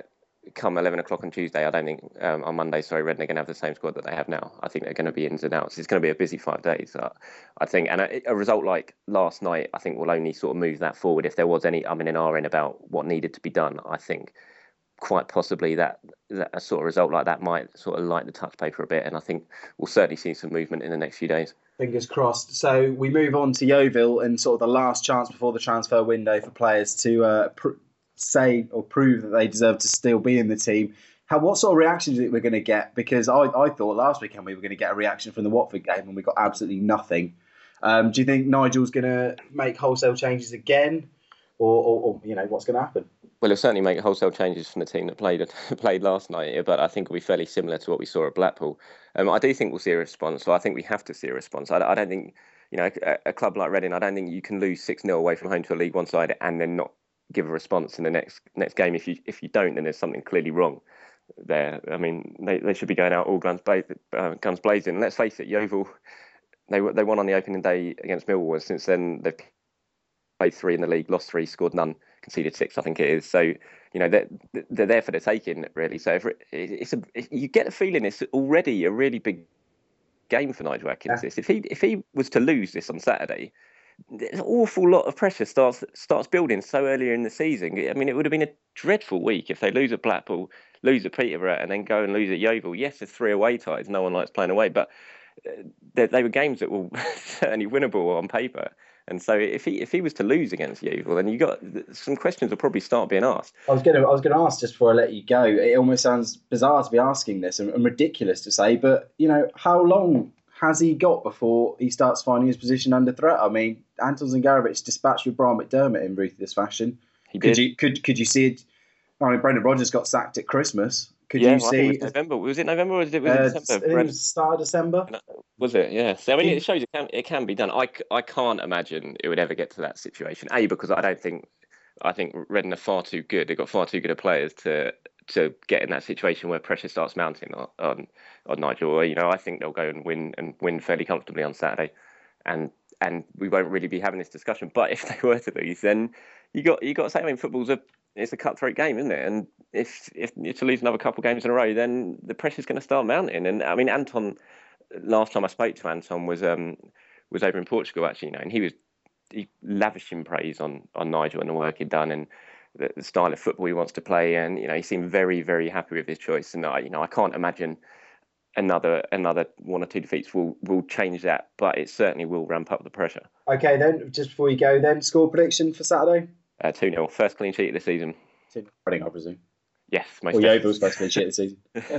E: come eleven o'clock on Tuesday, I don't think um, on Monday, sorry, Reading are going to have the same squad that they have now. I think they're going to be ins and outs. It's going to be a busy five days. Uh, I think, and a, a result like last night, I think will only sort of move that forward. If there was any umming and ahhing about what needed to be done, I think quite possibly that, that a sort of result like that might sort of light the touch paper a bit, and I think we'll certainly see some movement in the next few days.
A: Fingers crossed. So we move on to Yeovil and sort of the last chance before the transfer window for players to uh, pr- say or prove that they deserve to still be in the team. How what sort of reaction do you think we're going to get? Because I, I thought last weekend we were going to get a reaction from the Watford game and we got absolutely nothing. Um, do you think Nigel's going to make wholesale changes again, or, or, or you know what's going to happen?
E: Well, he'll certainly make wholesale changes from the team that played played last night, but I think it'll be fairly similar to what we saw at Blackpool. Um, I do think we'll see a response, so I think we have to see a response. I, I don't think, you know, a, a club like Reading, I don't think you can lose six nil away from home to a League One side and then not give a response in the next next game. If you if you don't, then there's something clearly wrong there. I mean, they, they should be going out all guns, bla- uh, guns blazing. And let's face it, Yeovil, they they won on the opening day against Millwall. Since then, they've played three in the league, lost three, scored none, conceded six, I think it is. So, you know, they're, they're there for the taking, really. So if it, it's a, you get the feeling it's already a really big game for Nigel Adkins. Yeah. If he if he was to lose this on Saturday, an awful lot of pressure starts starts building so earlier in the season. I mean, it would have been a dreadful week if they lose at Blackpool, lose at Peterborough, and then go and lose at Yeovil. Yes, there's three away ties. No one likes playing away, but they, they were games that were certainly winnable on paper. And so, if he if he was to lose against Yeovil, then you got some questions will probably start being asked.
A: I was going to I was going to ask just before I let you go. It almost sounds bizarre to be asking this and, and ridiculous to say, but you know, how long has he got before he starts finding his position under threat? I mean, Anton Zangarovic dispatched with Brian McDermott in ruthless fashion.
E: He
A: could
E: did.
A: you could could you see it? I mean, Brendan Rodgers got sacked at Christmas. Could
E: yeah,
A: you
E: well,
A: see?
E: I think it was November. Was it November or was it, was
A: uh,
E: it December?
A: It was start of December.
E: Was it? Yeah. So I mean, it shows it can it can be done. I, I can't imagine it would ever get to that situation. A, because I don't think I think Reading are far too good. They've got far too good of players to to get in that situation where pressure starts mounting on on, on Nigel. You know, I think they'll go and win and win fairly comfortably on Saturday, and and we won't really be having this discussion. But if they were to lose, then you got you got to say, I mean, football's a it's a cutthroat game, isn't it? And if if you're to lose another couple of games in a row, then the pressure's going to start mounting. And I mean, Anton, last time I spoke to Anton was um was over in Portugal actually, you know, and he was he lavishing praise on on Nigel and the work he'd done and the, the style of football he wants to play. And you know, he seemed very very happy with his choice. And I you know I can't imagine another another one or two defeats will will change that, but it certainly will ramp up the pressure.
A: Okay, then just before you go, then score prediction for Saturday.
E: Uh, two nil, first clean sheet of the season.
A: Reading, I presume.
E: Yes, most
A: well, Yeovil's first clean sheet of the season.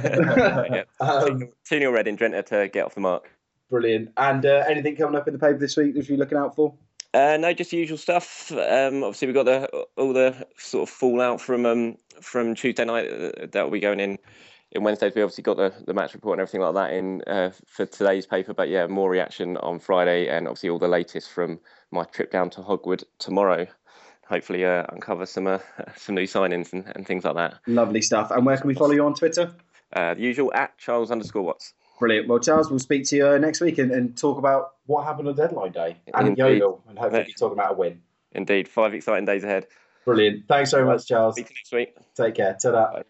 E: yeah. um, two nil Reading, Drenthe to get off the mark.
A: Brilliant. And uh, anything coming up in the paper this week that you're looking out for?
E: Uh, no, just the usual stuff. Um, obviously, we've got the all the sort of fallout from um, from Tuesday night that will be going in in Wednesdays. We obviously got the, the match report and everything like that in uh, for today's paper. But yeah, more reaction on Friday, and obviously all the latest from my trip down to Hogwood tomorrow. Hopefully uh, uncover some uh, some new signings and, and things like that.
A: Lovely stuff. And where can we follow you on Twitter?
E: Uh, the usual, at Charles underscore Watts.
A: Brilliant. Well, Charles, we'll speak to you uh, next week and, and talk about what happened on deadline day and Yeovil, and hopefully be talking about a win.
E: Indeed. Five exciting days ahead.
A: Brilliant. Thanks very much, Charles.
E: Speak to you next week.
A: Take care. Ta-da.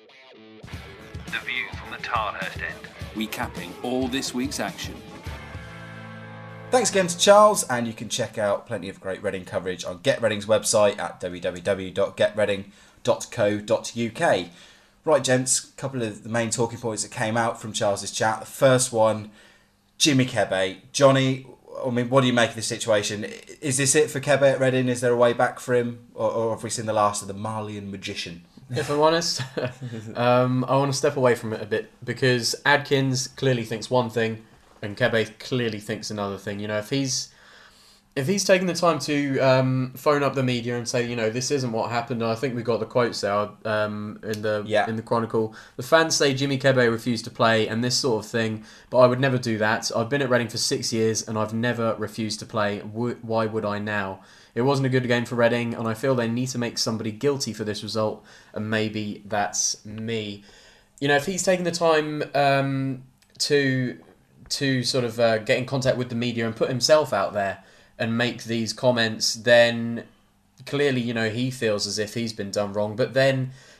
D: The views on the Tilehurst end.
G: Recapping all this week's action.
A: Thanks again to Charles, and you can check out plenty of great Reading coverage on Get Reading's website at w w w dot get reading dot co dot u k. Right, gents, a couple of the main talking points that came out from Charles's chat. The first one, Jimmy Kebe. Johnny, I mean, what do you make of this situation? Is this it for Kebe at Reading? Is there a way back for him? Or, or have we seen the last of the Malian magician?
C: If I'm honest, um, I want to step away from it a bit, because Adkins clearly thinks one thing and Kebe clearly thinks another thing. You know, if he's if he's taking the time to um, phone up the media and say, you know, this isn't what happened, and I think we got the quotes there um, in the
A: yeah.
C: in the Chronicle. The fans say Jimmy Kebe refused to play and this sort of thing, but I would never do that. I've been at Reading for six years and I've never refused to play. Why would I now? It wasn't a good game for Reading, and I feel they need to make somebody guilty for this result, and maybe that's me. You know, if he's taking the time um, to to sort of uh, get in contact with the media and put himself out there and make these comments, then clearly, you know, he feels as if he's been done wrong. But then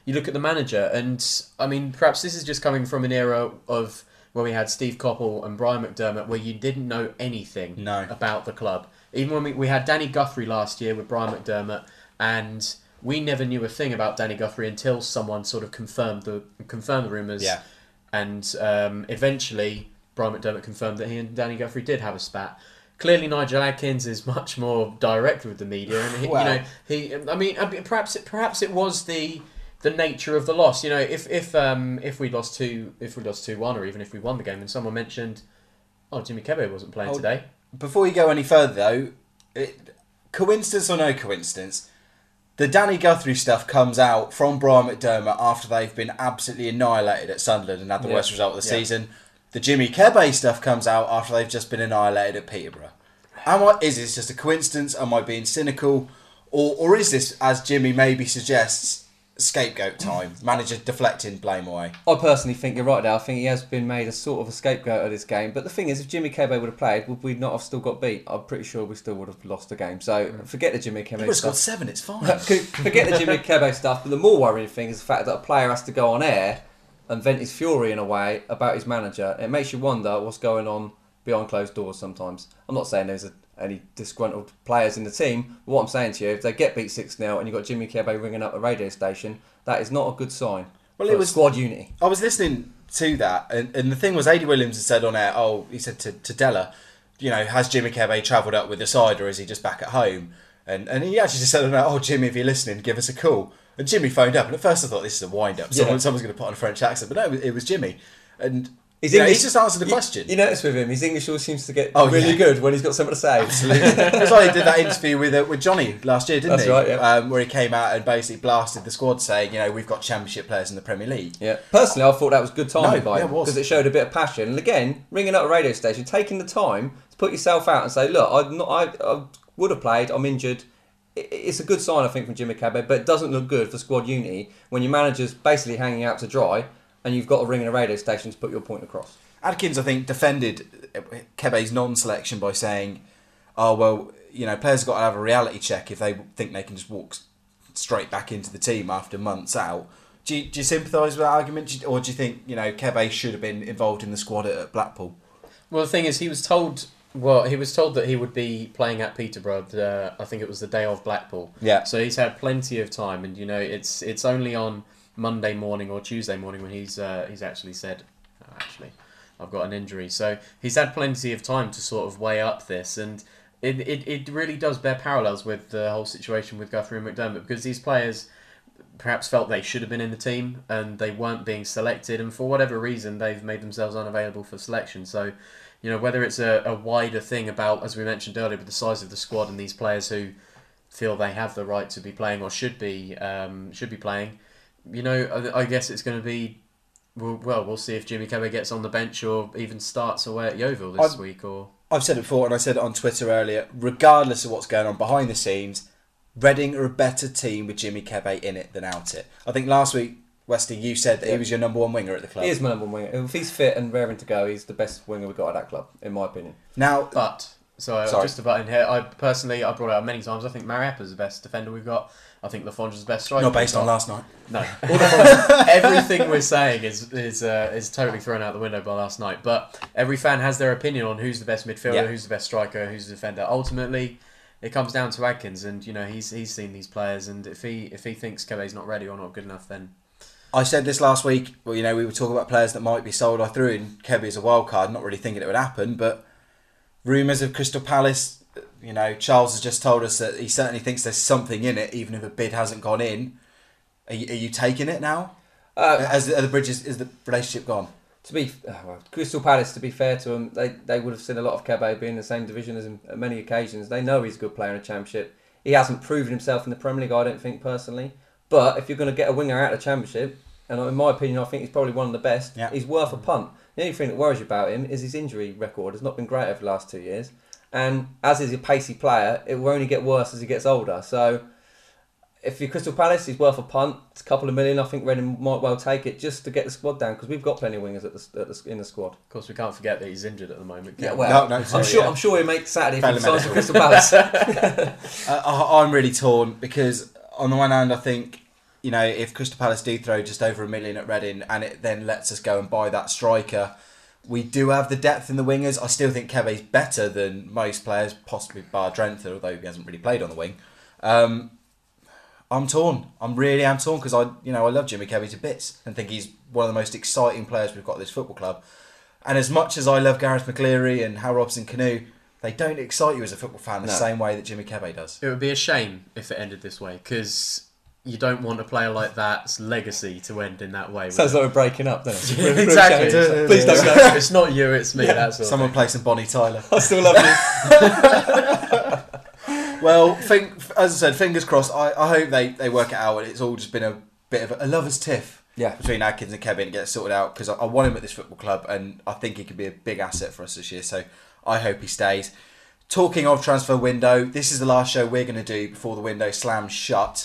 C: you look at the manager, and I mean, perhaps this is just coming from an era of where we had Steve Coppell and Brian McDermott, where you didn't know anything
A: No.
C: about the club. Even when we, we had Danny Guthrie last year with Brian McDermott, and we never knew a thing about Danny Guthrie until someone sort of confirmed the confirmed the rumours.
A: Yeah.
C: And um, eventually, Brian McDermott confirmed that he and Danny Guthrie did have a spat. Clearly, Nigel Adkins is much more direct with the media, and he,
A: Well.
C: you know, he. I mean, I mean, perhaps it, perhaps it was the the nature of the loss. You know, if if um if we lost two if we lost two one, or even if we won the game, and someone mentioned, oh, Jimmy Kebe wasn't playing
A: Oh,
C: today.
A: Before you go any further, though, it, coincidence or no coincidence, the Danny Guthrie stuff comes out from Brian McDermott after they've been absolutely annihilated at Sunderland and had the
C: Yeah.
A: worst result of the
C: Yeah.
A: season. The Jimmy Kebe stuff comes out after they've just been annihilated at Peterborough. Am I, is this just a coincidence? Am I being cynical? Or, or is this, as Jimmy maybe suggests, scapegoat time? Manager deflecting blame away?
B: I personally think you're right there. I think he has been made a sort of a scapegoat of this game. But the thing is, if Jimmy Kebe would have played, would we not have still got beat? I'm pretty sure we still would have lost the game. So forget the Jimmy
A: He
B: Kebe
A: would have scored
B: stuff.
A: seven, it's fine.
B: Forget the Jimmy Kebe stuff. But the more worrying thing is the fact that a player has to go on air and vent his fury in a way about his manager. It makes you wonder what's going on behind closed doors sometimes. I'm not saying there's a, any disgruntled players in the team. But what I'm saying to you, if they get beat six nil and you've got Jimmy Kebe ringing up a radio station, that is not a good sign
A: Well,
B: for
A: it was-
B: squad unity.
A: I was listening to that, and, and the thing was, Adi Williams had said on air, oh, he said to, to Della, you know, has Jimmy Kebe travelled up with the side, or is he just back at home? And and he actually just said on air, oh, Jimmy, if you're listening, give us a call. And Jimmy phoned up, and at first I thought this is a wind-up. Someone,
B: Yeah.
A: Someone's going to put on a French accent, but no, it was, it was Jimmy. And
B: His
A: you know,
B: English-
A: he's just answered the
B: you-
A: question.
B: You notice with him, his English always seems to get
A: Oh,
B: really
A: yeah.
B: good when he's got something to say.
A: That's why he did that interview with uh, with Johnny last year, didn't
B: That's
A: he?
B: right, yeah.
A: Um, where he came out and basically blasted the squad, saying, you know, we've got championship players in the Premier League.
B: Yeah, personally, I thought that was good timing
A: No,
B: by
A: yeah,
B: him
A: it was.
B: because it showed a bit of passion. And again, ringing up a radio station, taking the time to put yourself out and say, "Look, I'm not, I, I would have played. I'm injured." It- It's a good sign, I think, from Jimmy Kebe, but it doesn't look good for squad unity when your manager's basically hanging out to dry and you've got to ring in a radio station to put your point across.
A: Adkins, I think, defended Kebe's non-selection by saying, "Oh well, you know, players have got to have a reality check if they think they can just walk s- straight back into the team after months out." Do you, do you sympathise with that argument, Do you- or do you think you know Kebe should have been involved in the squad at, at Blackpool?
C: Well, the thing is, he was told. Well, he was told that he would be playing at Peterborough. Uh, I think it was the day of Blackpool.
A: Yeah.
C: So he's had plenty of time, and you know, it's it's only on Monday morning or Tuesday morning when he's uh, he's actually said, oh, actually, I've got an injury. So he's had plenty of time to sort of weigh up this, and it it, it really does bear parallels with the whole situation with Guthrie and McDermott, because these players perhaps felt they should have been in the team and they weren't being selected, and for whatever reason they've made themselves unavailable for selection. So, you know, whether it's a, a wider thing about, as we mentioned earlier, with the size of the squad and these players who feel they have the right to be playing or should be um, should be playing, you know, I, I guess it's going to be, well, well, we'll see if Jimmy Kebe gets on the bench or even starts away at Yeovil this
A: I'm-
C: week. Or
A: I've said it before, and I said it on Twitter earlier. Regardless of what's going on behind the scenes, Reading are a better team with Jimmy Kebe in it than out it. I think last week, Westy, you said that he
B: Yeah.
A: was your number one winger at the club.
B: He is my number one winger. If he's fit and raring to go, he's the best winger we've got at that club, in my opinion.
A: Now,
C: But, so I-
A: Sorry.
C: just about in here, I personally, I brought it up many times, I think Mariappa's the best defender we've got. I think Lafondra's the best striker.
A: not based
C: we've
A: on
C: got.
A: last night.
C: No. All the- everything we're saying is is uh, is totally thrown out the window by last night. But every fan has their opinion on who's the best midfielder,
A: Yeah.
C: who's the best striker, who's the defender. Ultimately, it comes down to Adkins, and you know he's he's seen these players, and if he if he thinks Kebe's not ready or not good enough, then
A: I said this last week. Well, you know, we were talking about players that might be sold. I threw in Kebe as a wild card, not really thinking it would happen. But rumours of Crystal Palace. You know, Charles has just told us that he certainly thinks there's something in it, even if a bid hasn't gone in. Are you, are you taking it now?
B: Uh,
A: As the, are the bridges, is the relationship gone?
B: To be uh, well, Crystal Palace, to be fair to them, they they would have seen a lot of Kebe being in the same division as him at many occasions. They know he's a good player in the Championship. He hasn't proven himself in the Premier League, I don't think personally. But if you're going to get a winger out of the Championship, and in my opinion, I think he's probably one of the best.
A: Yeah.
B: He's worth a punt. The only thing that worries you about him is his injury record has not been great over the last two years. And as is a pacey player, it will only get worse as he gets older. So if you're Crystal Palace, he's worth a punt. It's a couple of million. I think Reading might well take it just to get the squad down, because we've got plenty of wingers at the, at the, in the squad.
C: of course we can't forget that he's injured at the moment. can
B: Yeah,
C: we?
B: well,
A: No, no,
B: I'm
A: sorry,
B: sure.
A: yeah.
B: I'm sure he'll make Saturday if
A: Fairly
B: he signs for
A: medical.
B: Crystal Palace.
A: Uh, I- I'm really torn because on the one hand, I think you know, if Crystal Palace do throw just over a million at Reading and it then lets us go and buy that striker, we do have the depth in the wingers. I still think Kebe's better than most players, possibly bar Drenthe, although he hasn't really played on the wing. Um, I'm torn. I'm really am torn because I, you know, I love Jimmy Kebe to bits and think he's one of the most exciting players we've got at this football club. And as much as I love Gareth McCleary and Hal Robson-Kanu, they don't excite you as a football fan the
B: No.
A: same way that Jimmy Kebe does.
C: It would be a shame if it ended this way because you don't want a player like that's legacy to end in that way. would
B: Sounds
C: it?
B: like we're breaking up, doesn't it?
C: Yeah,
B: We're- we're
C: exactly.
B: ashamed. Please don't go.
C: It's not you, it's me. That's all.
A: Someone play some Bonnie Tyler.
B: I still love you.
A: Well, think, as I said, fingers crossed. I, I hope they, they work it out and it's all just been a bit of a, a lover's tiff
B: Yeah.
A: between Adkins and Kevin and get it sorted out because I, I want him at this football club and I think he could be a big asset for us this year. So I hope he stays. Talking of transfer window, this is the last show we're going to do before the window slams shut.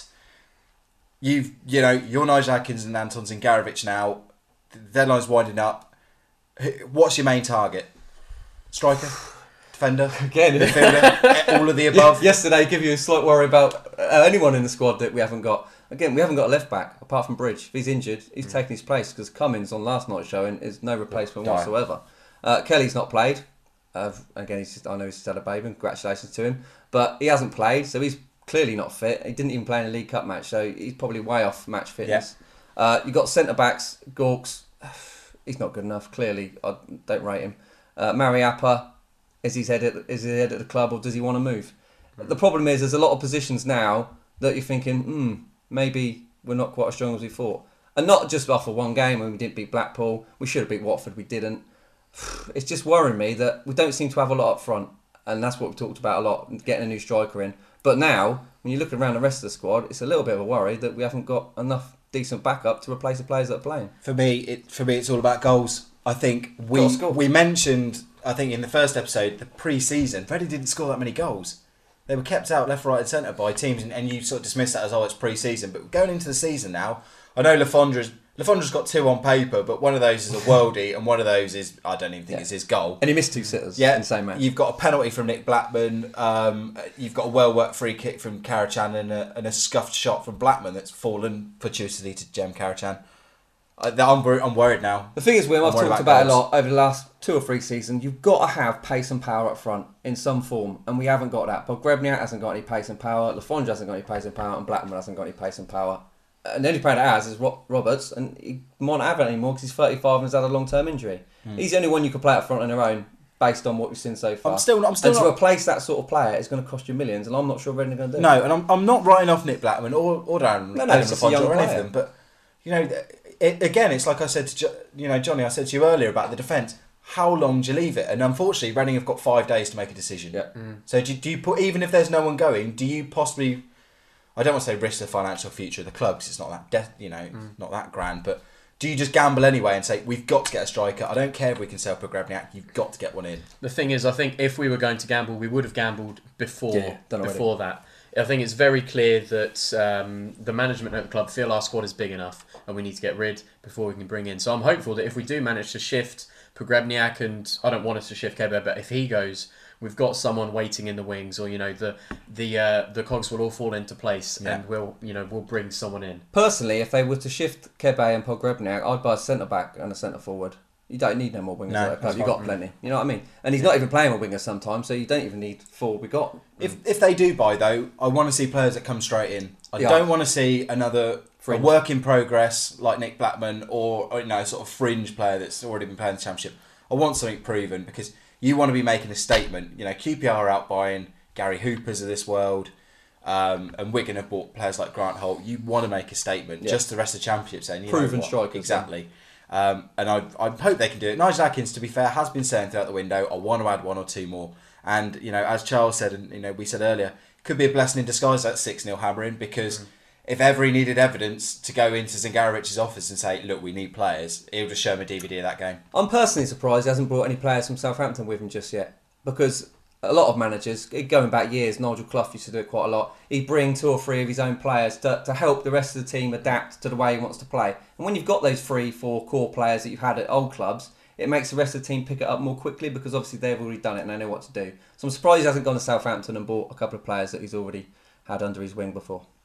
A: You've, you know, you're Nigel Adkins and Anton Zingarevic now. The deadline's winding up. What's your main target? Striker? Defender?
B: Again.
A: Midfielder? All of the above?
B: Yesterday, give you a slight worry about uh, anyone in the squad that we haven't got. Again, we haven't got a left back apart from Bridge. If he's injured, he's mm. taking his place because Cummins on last night's showing is no replacement
A: Dire.
B: whatsoever. Uh, Kelly's not played. Uh, again, he's just, I know he's still a baby. Congratulations to him, but he hasn't played, so he's clearly not fit. He didn't even play in a League Cup match, so he's probably way off match fitness. Yeah. Uh, you got centre backs, Gorks. He's not good enough. Clearly, I don't rate him. Uh, Mariappa. Is he head at, is he head at the club or does he want to move? Mm. The problem is there's a lot of positions now that you're thinking, hmm, maybe we're not quite as strong as we thought. And not just after one game when we didn't beat Blackpool. We should have beat Watford, we didn't. It's just worrying me that we don't seem to have a lot up front. And that's what we've talked about a lot, getting a new striker in. But now, when you look around the rest of the squad, it's a little bit of a worry that we haven't got enough decent backup to replace the players that are playing.
A: For me, it for me it's all about goals. I think we
B: Goal score.
A: we mentioned, I think in the first episode, the pre-season, Reading didn't score that many goals. They were kept out left, right and centre by teams and, and you sort of dismiss that as, oh, it's pre-season. But going into the season now, I know Lefondra's, Lefondra's got two on paper, but one of those is a worldie and one of those is, I don't even think
B: Yeah.
A: it's his goal.
B: And he missed two sitters
A: Yeah,
B: in the same match.
A: You've got a penalty from Nick Blackman, um, you've got a well-worked free kick from Karachan and a, and a scuffed shot from Blackman that's fallen fortuitously to Jem Karachan. I, I'm, wor- I'm worried now.
B: The thing is, Wim,
A: I'm
B: I've
A: worried
B: talked
A: about
B: about it a
A: goals.
B: lot over the last two or three seasons. You've got to have pace and power up front in some form, and we haven't got that. Pogrebniak hasn't got any pace and power, Lafondra hasn't got any pace and power, and Blackman hasn't got any pace and power. And the only player that has is Ro- Roberts, and he might not have it anymore because he's thirty-five and has had a long-term injury. Mm. He's the only one you can play up front on their own, based on what we've seen so far.
A: I'm still, I'm still
B: and
A: not...
B: to replace that sort of player is going to cost you millions, and I'm not sure Reading are going to do it.
A: No, and I'm, I'm not writing off Nick Blackman or, or Darren
B: No, no,
A: Adam
B: he's just a
A: Lafondra
B: young
A: or any of
B: player.
A: them, but, you know, it, again, it's like I said to jo- you know Johnny, I said to you earlier about the defence. How long do you leave it? And unfortunately, Reading have got five days to make a decision.
B: Yeah.
C: Mm.
A: So do, do you put, even if there's no one going, do you possibly, I don't want to say risk the financial future of the club because it's not that, de- you know,
C: Mm.
A: not that grand, but do you just gamble anyway and say, we've got to get a striker? I don't care if we can sell Pogrebniak, you've got to get one in.
C: The thing is, I think if we were going to gamble, we would have gambled before
B: Yeah, done already.
C: before that. I think it's very clear that um, the management at the club feel our squad is big enough and we need to get rid before we can bring in. So I'm hopeful that if we do manage to shift Pogrebniak, and I don't want us to shift Kebe, but if he goes, we've got someone waiting in the wings, or you know the the uh, the cogs will all fall into place,
A: Yeah.
C: and we'll you know we'll bring someone in.
B: Personally, if they were to shift Kebe and Pogrebniak, I'd buy a centre back and a centre forward. You don't need no more wingers
A: No,
B: at the club.
A: that's
B: You've got
A: fine.
B: plenty. You know what I mean? And he's not even playing with wingers sometimes, so you don't even need four. We got.
A: If if they do buy though, I want to see players that come straight in. I
B: Yeah.
A: don't want to see another a
B: Fringe.
A: work in progress like Nick Blackman or, or you know sort of fringe player that's already been playing the championship. I want something proven because you want to be making a statement. You know, Q P R are out buying Gary Hoopers of this world, um, and Wigan have bought players like Grant Holt. You want to make a statement.
B: Yeah.
A: Just the rest of the championship saying, you
B: Proven
A: know what?
B: strikers,
A: exactly. Um, and I, I hope they can do it. Nigel Atkins, to be fair, has been saying throughout the window, I want to add one or two more. And, you know, as Charles said, and you know, we said earlier, could be a blessing in disguise that six nil hammering, because mm. if ever he needed evidence to go into Zingarevic's office and say, look, we need players, he'll just show him a D V D of that game.
B: I'm personally surprised he hasn't brought any players from Southampton with him just yet, because a lot of managers, going back years, Nigel Clough used to do it quite a lot. He'd bring two or three of his own players to, to help the rest of the team adapt to the way he wants to play. And when you've got those three, four core players that you've had at old clubs, it makes the rest of the team pick it up more quickly, because obviously they've already done it and they know what to do. So I'm surprised he hasn't gone to Southampton and bought a couple of players that he's already had under his wing before.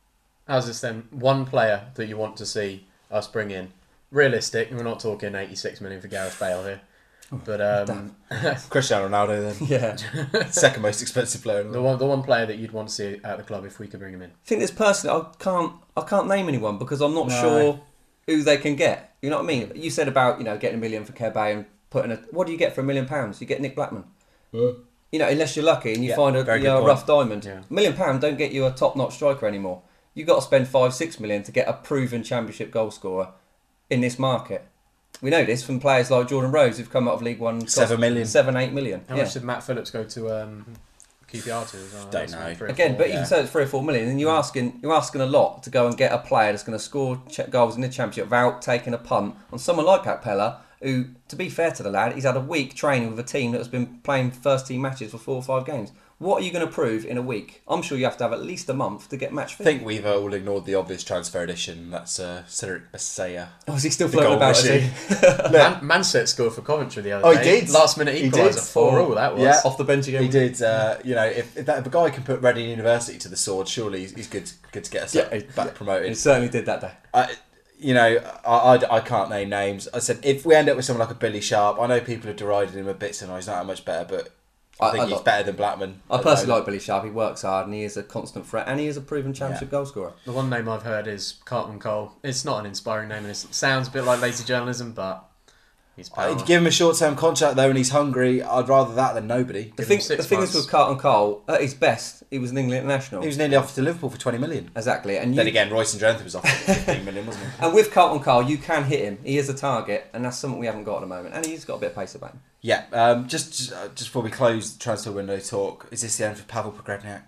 C: How's this then? One player that you want to see us bring in. Realistic, we're not talking eighty-six million for Gareth Bale here. But um,
A: Cristiano Ronaldo then.
B: Yeah.
A: Second most expensive player in the
C: the
A: world.
C: one, the one player that you'd want to see at the club if we could bring him in.
B: I think this personally, I can't, I can't name anyone because I'm not
A: No.
B: sure who they can get. You know what I mean? You said about you know getting a million for Kebe and putting a. What do you get for a million pounds? You get Nick Blackman.
A: Yeah.
B: You know, unless you're lucky and you
A: Yeah,
B: find a,
A: very
B: you
A: good
B: know, a
A: point.
B: rough diamond.
C: Yeah.
B: A million pounds don't get you a top-notch striker anymore. You've got to spend five, six million to get a proven Championship goal scorer in this market. We know this from players like Jordan Rose who've come out of League One. cost
A: Seven million.
B: Seven, eight million.
C: How
B: yeah.
C: much did Matt Phillips go to um, Q P R to? As well?
A: Don't
C: That's
A: know.
C: like three or
B: Again,
C: four.
B: but you
A: yeah.
B: can say it's three or four million, and you're asking you're asking a lot to go and get a player that's going to score ch- goals in the Championship without taking a punt on someone like Capella, who, to be fair to the lad, he's had a week training with a team that has been playing first team matches for four or five games. What are you going to prove in a week? I'm sure you have to have at least a month to get match
A: I
B: fit.
A: think we've all ignored the obvious transfer addition. That's uh, Cedric Basaya.
B: Oh, is he still
A: The
B: floating
A: goal
B: about? Is
A: machine.
B: he?
C: Man, Manset scored for Coventry the other
A: Oh,
C: day.
A: he did?
C: Last minute
A: He
C: equaliser.
A: did?
C: four all that was.
A: Yeah.
B: Off the bench again.
A: He did. Uh, you know, if, if, that, if a guy can put Reading University to the sword, surely he's, he's good. Good to get us
B: Yeah,
A: up,
B: he-
A: back
B: He
A: promoted.
B: certainly did that day.
A: I, you know, I, I, I can't name names. I said if we end up with someone like a Billy Sharp, I know people have derided him a bit, so he's not that much better, but I,
B: I-
A: think
B: I
A: he's
B: like-
A: better than Blackman.
B: I
A: at the
B: personally like
A: moment.
B: Billy Sharp. He works hard and he is a constant threat, and he is a proven Championship goal scorer.
C: The one name I've heard is Cartman Cole. It's not an inspiring name, and it sounds a bit like lazy journalism, but he's
A: Uh,
C: power.
A: If you give him a short-term contract though, and he's hungry, I'd rather that than nobody.
B: The
C: Give
B: thing,
C: him six
B: the thing is
C: months.
B: with Carlton Cole, at his best, he was an England international.
A: He was nearly offered to Liverpool for twenty million.
B: Exactly, and you,
A: Then again, Royce and Jonathan was offered for fifteen million, wasn't he?
B: and with Carlton Cole, you can hit him. He is a target, and that's something we haven't got at the moment. And he's got a bit of pace about him.
A: Yeah. Um, just, just uh, just before we close the transfer window talk, is this the end for Pavel Pogrebniak?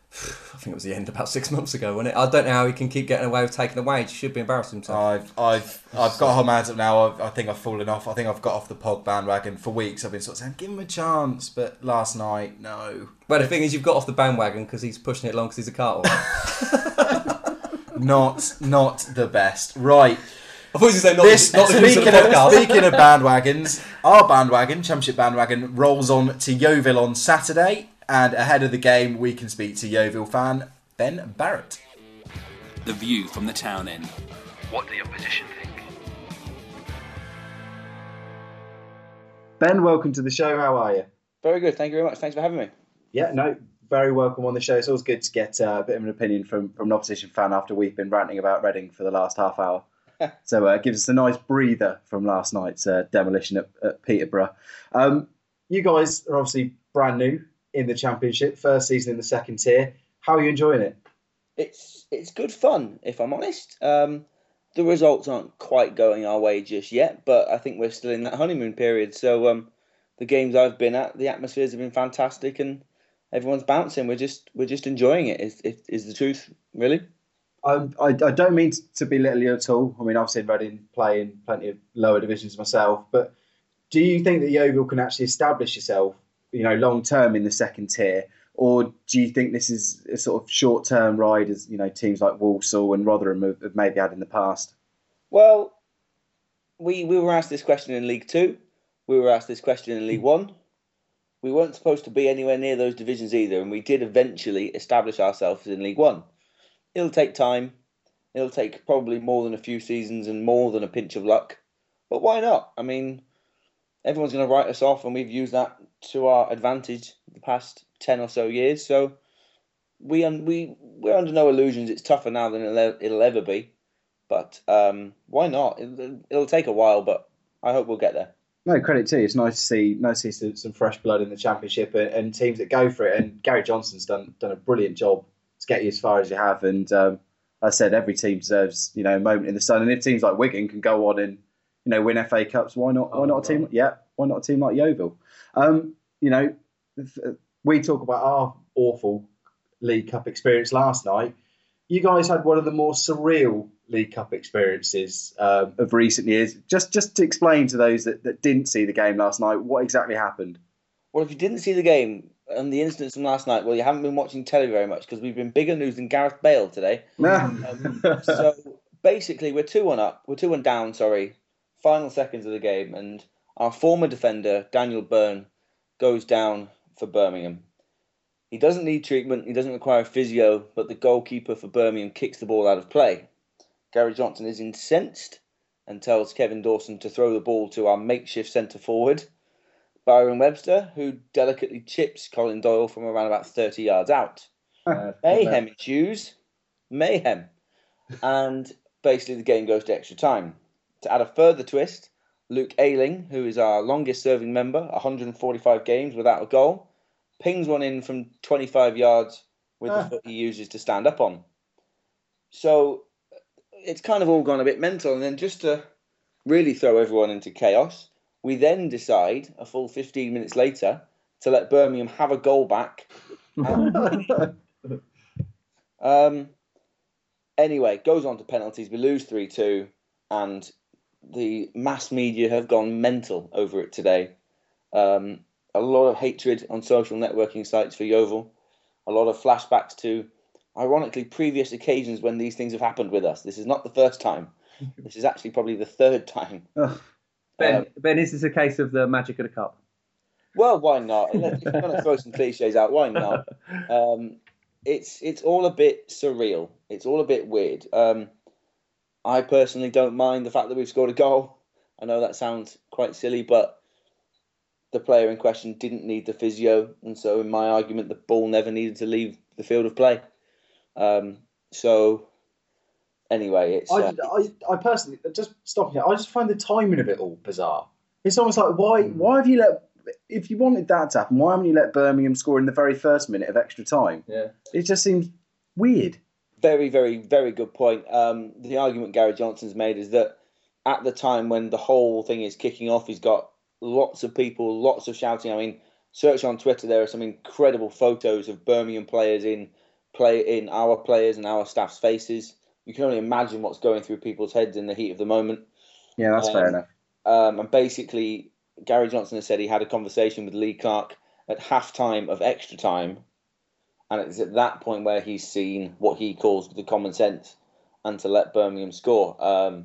B: I think it was the end about six months ago, wasn't it? I don't know how he can keep getting away with taking a wage. He should be embarrassing himself.
A: I've I've I've got my hands up now. I've, I think I've fallen off. I think I've got off the Pog bandwagon for weeks. I've been sort of saying, give him a chance, but last night, no,
B: But the thing is, you've got off the bandwagon because he's pushing it along because he's a cartel.
A: not not the best. Right.
B: I thought you were saying not,
A: This,
B: the, not the
A: speaking,
B: of the
A: of,
B: podcast.
A: speaking of bandwagons, our bandwagon, Championship bandwagon, rolls on to Yeovil on Saturday, and ahead of the game, we can speak to Yeovil fan Ben Barrett.
G: The view from the town end.
D: What do the opposition think?
A: Ben, welcome to the show. How are you?
H: Very good. Thank you very much. Thanks for having me.
A: Yeah, no, very welcome on the show. It's always good to get uh, a bit of an opinion from, from an opposition fan after we've been ranting about Reading for the last half hour. So uh, it gives us a nice breather from last night's uh, demolition at, at Peterborough. Um, you guys are obviously brand new in the Championship, first season in the second tier. How are you enjoying it?
H: It's it's good fun, if I'm honest. Um, the results aren't quite going our way just yet, but I think we're still in that honeymoon period. So um, the games I've been at, the atmospheres have been fantastic, and everyone's bouncing. We're just we're just enjoying it. Is is, is the truth, really?
A: I, I, I don't mean to belittle you at all. I mean, I've seen Reading play in plenty of lower divisions myself. But do you think that Yeovil can actually establish yourself, you know, long term in the second tier, or do you think this is a sort of short term ride, as you know, teams like Walsall and Rotherham have, have maybe had in the past?
H: Well, we we were asked this question in League Two. We were asked this question in League One. We weren't supposed to be anywhere near those divisions either, and we did eventually establish ourselves in League One. It'll take time. It'll take probably more than a few seasons and more than a pinch of luck. But why not? I mean, everyone's going to write us off, and we've used that to our advantage the past ten or so years. So we un- we we're under no illusions. It's tougher now than it'll, it'll ever be. But um, why not? It'll, it'll take a while, but I hope we'll get there.
A: No, credit to you. It's nice to see, nice to see some, some fresh blood in the Championship and, and teams that go for it. And Gary Johnson's done done a brilliant job to get you as far as you have. And um, I said every team deserves, you know, a moment in the sun. And if teams like Wigan can go on and, you know, win F A Cups, why not? Why
C: Oh,
A: not a team?
C: right.
A: Yeah, why not a team like Yeovil? Um, you know, we talk about our awful League Cup experience last night. You guys had one of the more surreal League Cup experiences um, of recent years. Just, just to explain to those that, that didn't see the game last night, what exactly happened?
H: Well, if you didn't see the game and the incidents from last night, well, you haven't been watching telly very much because we've been bigger news than Gareth Bale today. Um, so basically, we're two one up. We're two one down. Sorry, final seconds of the game, and our former defender Daniel Byrne goes down for Birmingham. He doesn't need treatment, he doesn't require physio, but the goalkeeper for Birmingham kicks the ball out of play. Gary Johnson is incensed and tells Kevin Dawson to throw the ball to our makeshift centre forward, Byron Webster, who delicately chips Colin Doyle from around about thirty yards out.
F: Uh,
H: Mayhem ensues. Mayhem. And basically the game goes to extra time. To add a further twist, Luke Ayling, who is our longest serving member, one hundred forty-five games without a goal, pings one in from twenty-five yards with the foot he uses to stand up on. So it's kind of all gone a bit mental. And then just to really throw everyone into chaos, we then decide, a full fifteen minutes later, to let Birmingham have a goal back. um, anyway, goes on to penalties. We lose three two, and the mass media have gone mental over it today. Um, a lot of hatred on social networking sites for Yeovil. A lot of flashbacks to, ironically, previous occasions when these things have happened with us. This is not the first time. This is actually probably the third time.
F: Ben,
H: Um,
F: Ben, is this a case of the magic of the cup?
H: Well, why not? If you're going to throw some cliches out, why not? Um, it's it's all a bit surreal. It's all a bit weird. Um, I personally don't mind the fact that we've scored a goal. I know that sounds quite silly, but the player in question didn't need the physio, and so in my argument, the ball never needed to leave the field of play. Um, so anyway, it's
A: I,
H: uh,
A: I, I personally, just stopping it, I just find the timing of it all bizarre. It's almost like, why why have you let, if you wanted that to happen, why haven't you let Birmingham score in the very first minute of extra time?
F: Yeah.
A: It just seems weird.
H: Very, very, very good point. Um, the argument Gary Johnson's made is that at the time when the whole thing is kicking off, he's got lots of people, lots of shouting. I mean, search on Twitter, there are some incredible photos of Birmingham players in play in our players and our staff's faces. You can only imagine what's going through people's heads in the heat of the moment.
A: Yeah, that's
H: Um,
A: fair enough.
H: Um, and basically, Gary Johnson has said he had a conversation with Lee Clark at half-time of extra time. And it's at that point where he's seen what he calls the common sense and to let Birmingham score. Um,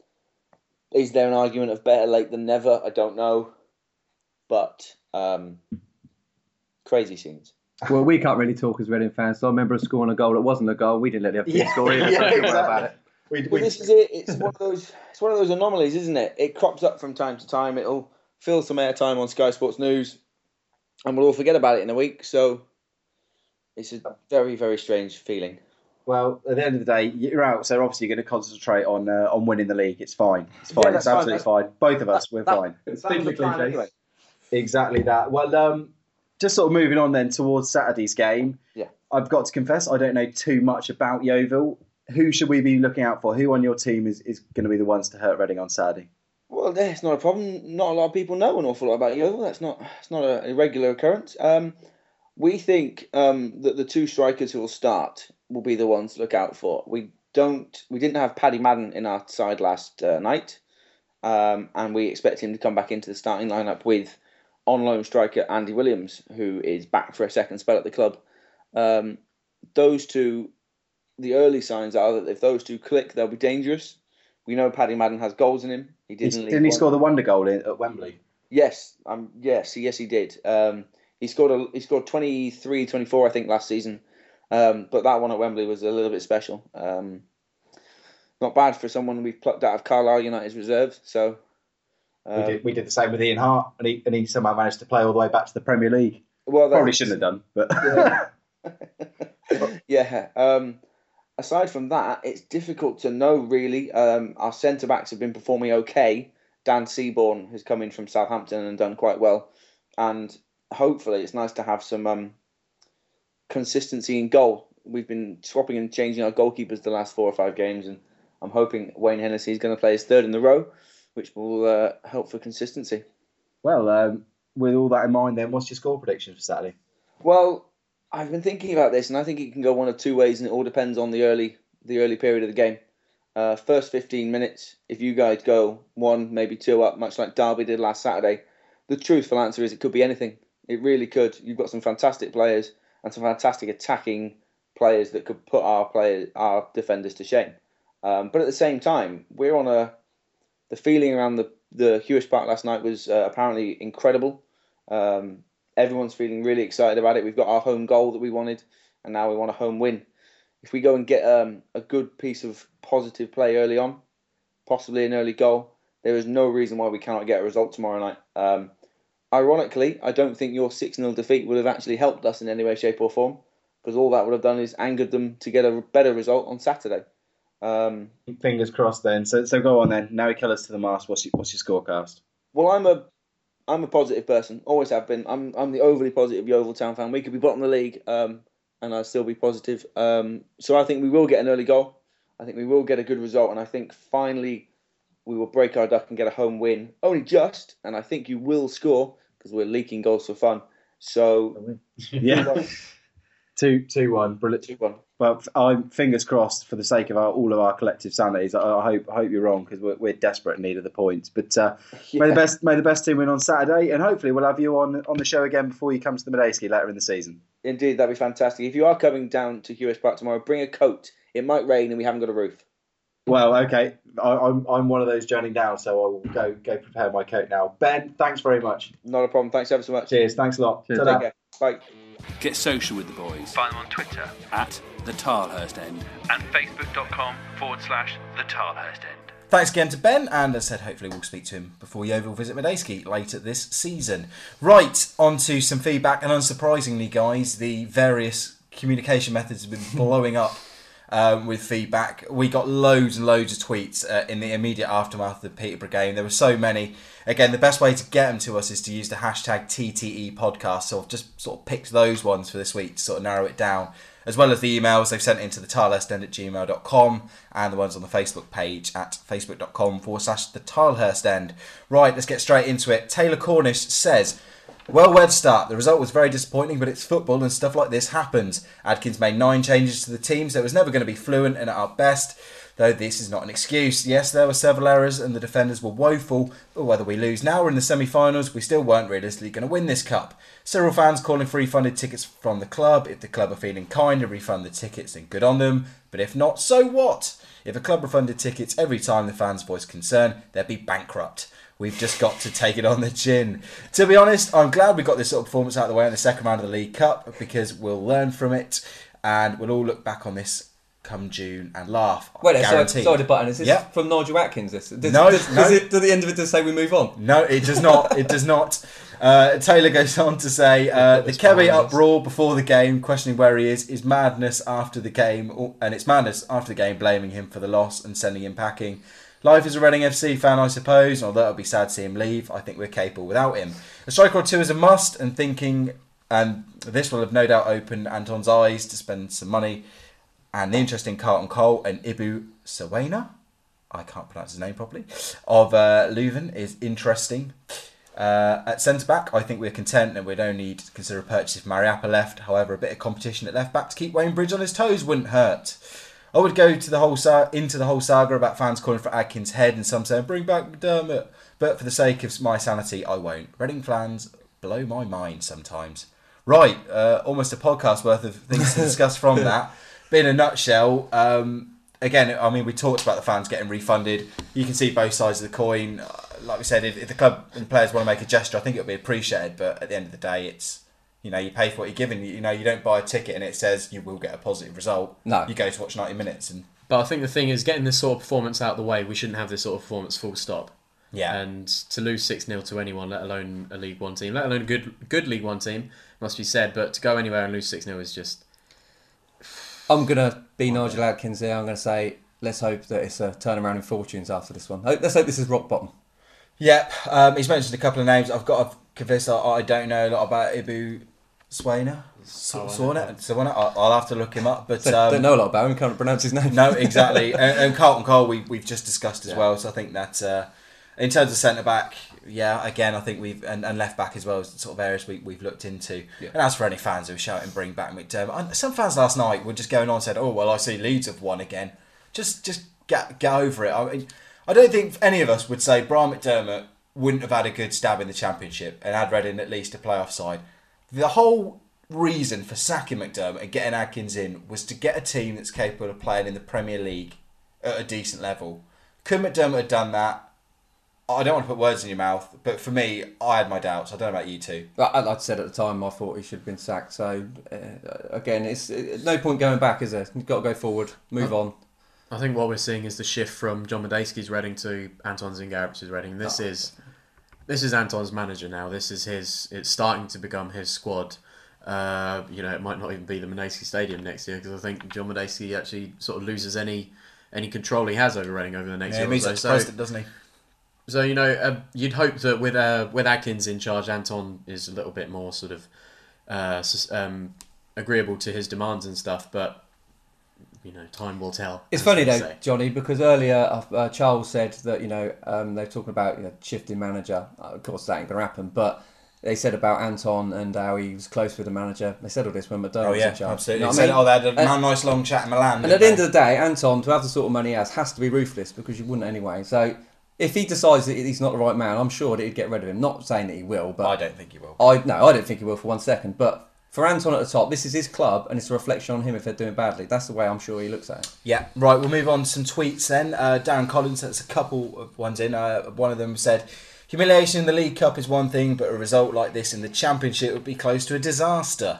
H: is there an argument of better late than never? I don't know. But um, crazy scenes.
F: Well, we can't really talk as Reading fans, so I remember us scoring a goal that wasn't a goal. We didn't let the other team
A: Yeah.
F: score either.
A: Yeah,
F: so don't worry
A: exactly.
F: about it.
A: We,
H: Well, this is it. It's one of those. It's one of those anomalies, isn't it? It crops up from time to time. It'll fill some airtime on Sky Sports News, and we'll all forget about it in a week. So it's a very, very strange feeling.
A: Well, at the end of the day, you're out, so obviously you're going to concentrate on uh, on winning the league. It's fine. It's fine.
H: Yeah,
A: it's
H: that's fine.
A: absolutely fine. Both of us, we're
H: that-
A: fine.
H: That was
F: Speaking
H: the
F: of
H: plan
F: cliches.
H: anyway.
A: Exactly that. Well, um, just sort of moving on then towards Saturday's game.
H: Yeah.
A: I've got to confess, I don't know too much about Yeovil. Who should we be looking out for? Who on your team is, is going to be the ones to hurt Reading on Saturday?
H: Well, that's not a problem. Not a lot of people know an awful lot about Yeovil. That's not. It's not a irregular occurrence. Um, we think um, that the two strikers who will start will be the ones to look out for. We don't. We didn't have Paddy Madden in our side last uh, night, um, and we expect him to come back into the starting lineup with on loan striker Andy Williams, who is back for a second spell at the club. Um, those two, the early signs are that if those two click, they'll be dangerous. We know Paddy Madden has goals in him. He did.
A: He's-
H: in League
A: Didn't he
H: One.
A: score the wonder goal in, at Wembley?
H: Yes, um, yes, yes, he did. Um, he scored a, he scored twenty-three, twenty-four, I think, last season. Um, but that one at Wembley was a little bit special. Um, not bad for someone we've plucked out of Carlisle United's reserves. So um,
A: we did we did the same with Ian Hart, and he and he somehow managed to play all the way back to the Premier League.
H: well,
A: Probably
H: that's-
A: shouldn't have done, but
H: Yeah. yeah. Um, aside from that, it's difficult to know really. Um, our centre backs have been performing okay. Dan Seaborn has come in from Southampton and done quite well, and hopefully it's nice to have some um, consistency in goal. We've been swapping and changing our goalkeepers the last four or five games, and I'm hoping Wayne Hennessy is going to play his third in the row, which will uh, help for consistency.
A: well, um, with all that in mind, then what's your score prediction for Saturday?
H: Well, I've been thinking about this, and I think it can go one of two ways, and it all depends on the early the early period of the game. Uh, first fifteen minutes, if you guys go one, maybe two up, much like Derby did last Saturday, the truthful answer is it could be anything. It really could. You've got some fantastic players and some fantastic attacking players that could put our players, our defenders to shame. Um, but at the same time, we're on a. The feeling around the the Hewish Park last night was uh, apparently incredible. Um, Everyone's feeling really excited about it. We've got our home goal that we wanted, and now we want a home win. If we go and get um, a good piece of positive play early on, possibly an early goal, there is no reason why we cannot get a result tomorrow night. Um, ironically, I don't think your six nil defeat would have actually helped us in any way, shape or form, because all that would have done is angered them to get a better result on Saturday. Um,
A: Fingers crossed then. So so go on then. Now we kill us to the mast. What's your, what's your scorecast?
H: well, I'm a I'm a positive person, always have been. I'm I'm the overly positive Yeovil Town fan. We could be bottom of the league, um, and I'd still be positive. Um, so I think we will get an early goal. I think we will get a good result, and I think finally we will break our duck and get a home win. Only just, and I think you will score because we're leaking goals for fun. So
A: yeah, two two one, brilliant.
H: two one.
A: Well, I'm fingers crossed for the sake of our, all of our collective sanities. I, I hope I hope you're wrong because we're, we're desperate in need of the points. But uh,
H: Yeah.
A: may the best may the best team win on Saturday, and hopefully we'll have you on on the show again before you come to the Medeski later in the season.
H: Indeed, that'd be fantastic. If you are coming down to Q S Park tomorrow, bring a coat. It might rain and we haven't got a roof.
A: Well, okay, I, I'm I'm one of those journeying down, so I will go go prepare my coat now. Ben, thanks very much.
H: Not a problem. Thanks ever so much.
A: Cheers, thanks a lot.
F: Cheers.
A: Ta-da.
H: Take care. Bye.
G: Get social with the boys
D: Find them on Twitter
G: at the Tilehurst End.
D: and facebook.com forward slash the Tilehurst End.
A: Thanks again to Ben, and as I said, hopefully we'll speak to him before Yeovil visit Medeski later this season. Right, on to some feedback, and unsurprisingly, guys, the various communication methods have been blowing up um, with feedback. We got loads and loads of tweets uh, in the immediate aftermath of the Peterborough game. There were so many. Again, the best way to get them to us is to use the hashtag T T E podcast, so I've just sort of picked those ones for this week to sort of narrow it down, as well as the emails they've sent into the tilehurstend at gmail dot com and the ones on the Facebook page at facebook.com forward slash the Tilehurst End. Right, let's get straight into it. Taylor Cornish says, well, where to start? The result was very disappointing, but it's football and stuff like this happens. Adkins made nine changes to the team, so it was never going to be fluent and at our best, though this is not an excuse. Yes, there were several errors and the defenders were woeful, but whether we lose now or in the semi-finals, we still weren't realistically going to win this cup. Several fans calling for refunded tickets from the club. If the club are feeling kind and refund the tickets, then good on them. But if not, so what? If a club refunded tickets every time the fans voiced concern, they'd be bankrupt. We've just got to take it on the chin. To be honest, I'm glad we got this sort of performance out of the way in the second round of the League Cup, because we'll learn from it and we'll all look back on this come June and laugh.
B: Wait, sorry,
A: Guaranteed.
B: sorry to button. Is this
A: Yep.
B: from Nigel Atkins? This does,
A: No,
B: does,
A: no.
B: Does, it, does the end of it just say we move on?
A: No, it does not. It does not. Uh, Taylor goes on to say, uh, the
C: this
A: Kebe
C: behind us.
A: uproar before the game, questioning where he is, is madness after the game, or- and it's madness after the game, blaming him for the loss and sending him packing. Life as a Reading F C fan, I suppose, although it'll be sad to see him leave. I think we're capable without him. A striker or two is a must, and thinking, and this will have no doubt opened Anton's eyes to spend some money. And the interesting Carlton Cole and Ibu Sawena, I can't pronounce his name properly, of uh, Leuven is interesting. Uh, at centre-back, I think we're content and we don't need to consider a purchase if Mariappa left. However, a bit of competition at left-back to keep Wayne Bridge on his toes wouldn't hurt. I would go to the whole sa- into the whole saga about fans calling for Adkins' head and some saying, bring back McDermott. But for the sake of my sanity, I won't. Reading fans blow my mind sometimes. Right, uh, almost a podcast worth of things to discuss from that. But in a nutshell, um, again, I mean, we talked about the fans getting refunded. You can see both sides of the coin. Uh, Like we said, if, if the club and players want to make a gesture, I think it'll be appreciated. But at the end of the day, it's, you know, you pay for what you're given. You, you know, you don't buy a ticket and it says you will get a positive result.
B: No.
A: You go to watch ninety minutes and
C: But I think the thing is, getting this sort of performance out of the way, we shouldn't have this sort of performance full stop.
A: yeah.
C: And to lose six nil to anyone, let alone a League One team, let alone a good good League One team, must be said. But to go anywhere and lose six nil is just...
B: I'm going to be Nigel Atkins here. I'm going to say, let's hope that it's a turnaround in fortunes after this one. Hope- Let's hope this is rock bottom.
A: Yep. Um, he's mentioned a couple of names. I've got to confess, I, I don't know a lot about Ibu Swaina. Swana. Swana. I'll, I'll have to look him up. But
B: So,
A: um,
B: don't know a lot about him, can't pronounce his name.
A: No, exactly. and, and Carlton Cole, we, we've just discussed as
C: Yeah.
A: well. So I think that uh, in terms of centre back, yeah, again, I think we've and, and left back as well, sort of areas we, we've looked into.
B: Yeah.
A: And as for any fans who are shouting, bring back McDermott, and some fans last night were just going on and said, "Oh well, I see Leeds have won again." Just, just get get over it. I mean, I don't think any of us would say Brian McDermott wouldn't have had a good stab in the Championship and had Reading at least a playoff side. The whole reason for sacking McDermott and getting Adkins in was to get a team that's capable of playing in the Premier League at a decent level. Could McDermott have done that? I don't want to put words in your mouth, but for me, I had my doubts. I don't know about you two.
B: Like I said at the time, I thought he should have been sacked. So uh, again, it's uh, no point going back, is there? You've got to go forward, move on.
C: I think what we're seeing is the shift from John Medeski's Reading to Anton Zingarevich's Reading. This
B: Oh.
C: is this is Anton's manager now. This is his. It's starting to become his squad. Uh, you know, it might not even be the Medeski Stadium next year because I think John Medeski actually sort of loses any any control he has over Reading over the next
A: Yeah,
C: year.
A: he moves
C: or
A: up to
C: so.
A: president, doesn't he?
C: So you know, uh, you'd hope that with uh, with Adkins in charge, Anton is a little bit more sort of uh, sus- um, agreeable to his demands and stuff. But you know, time will tell.
B: It's
C: as
B: funny
C: they
B: though,
C: say.
B: Johnny, because earlier uh, Charles said that you know um, they're talking about you know, shifting manager. Uh, of course, that ain't going to happen. But they said about Anton and how he was close with the manager. They said all this when McDermott
A: Oh
B: was
A: yeah,
B: in charge.
A: absolutely.
B: You know
A: They
B: what I
A: said,
B: mean?
A: oh, they had a
B: And-
A: nice long chat in Milan.
B: And at the end of the day, Anton, to have the sort of money he has, has to be ruthless because you wouldn't anyway. So if he decides that he's not the right man, I'm sure that he'd get rid of him. Not saying that he will, but
A: I don't think he will.
B: I no, I don't think he will for one second. But for Anton at the top, this is his club, and it's a reflection on him if they're doing badly. That's the way I'm sure he looks at it.
A: Yeah, right, we'll move on to some tweets then. Uh, Darren Collins sent us a couple of ones in. Uh, one of them said, humiliation in the League Cup is one thing, but a result like this in the Championship would be close to a disaster.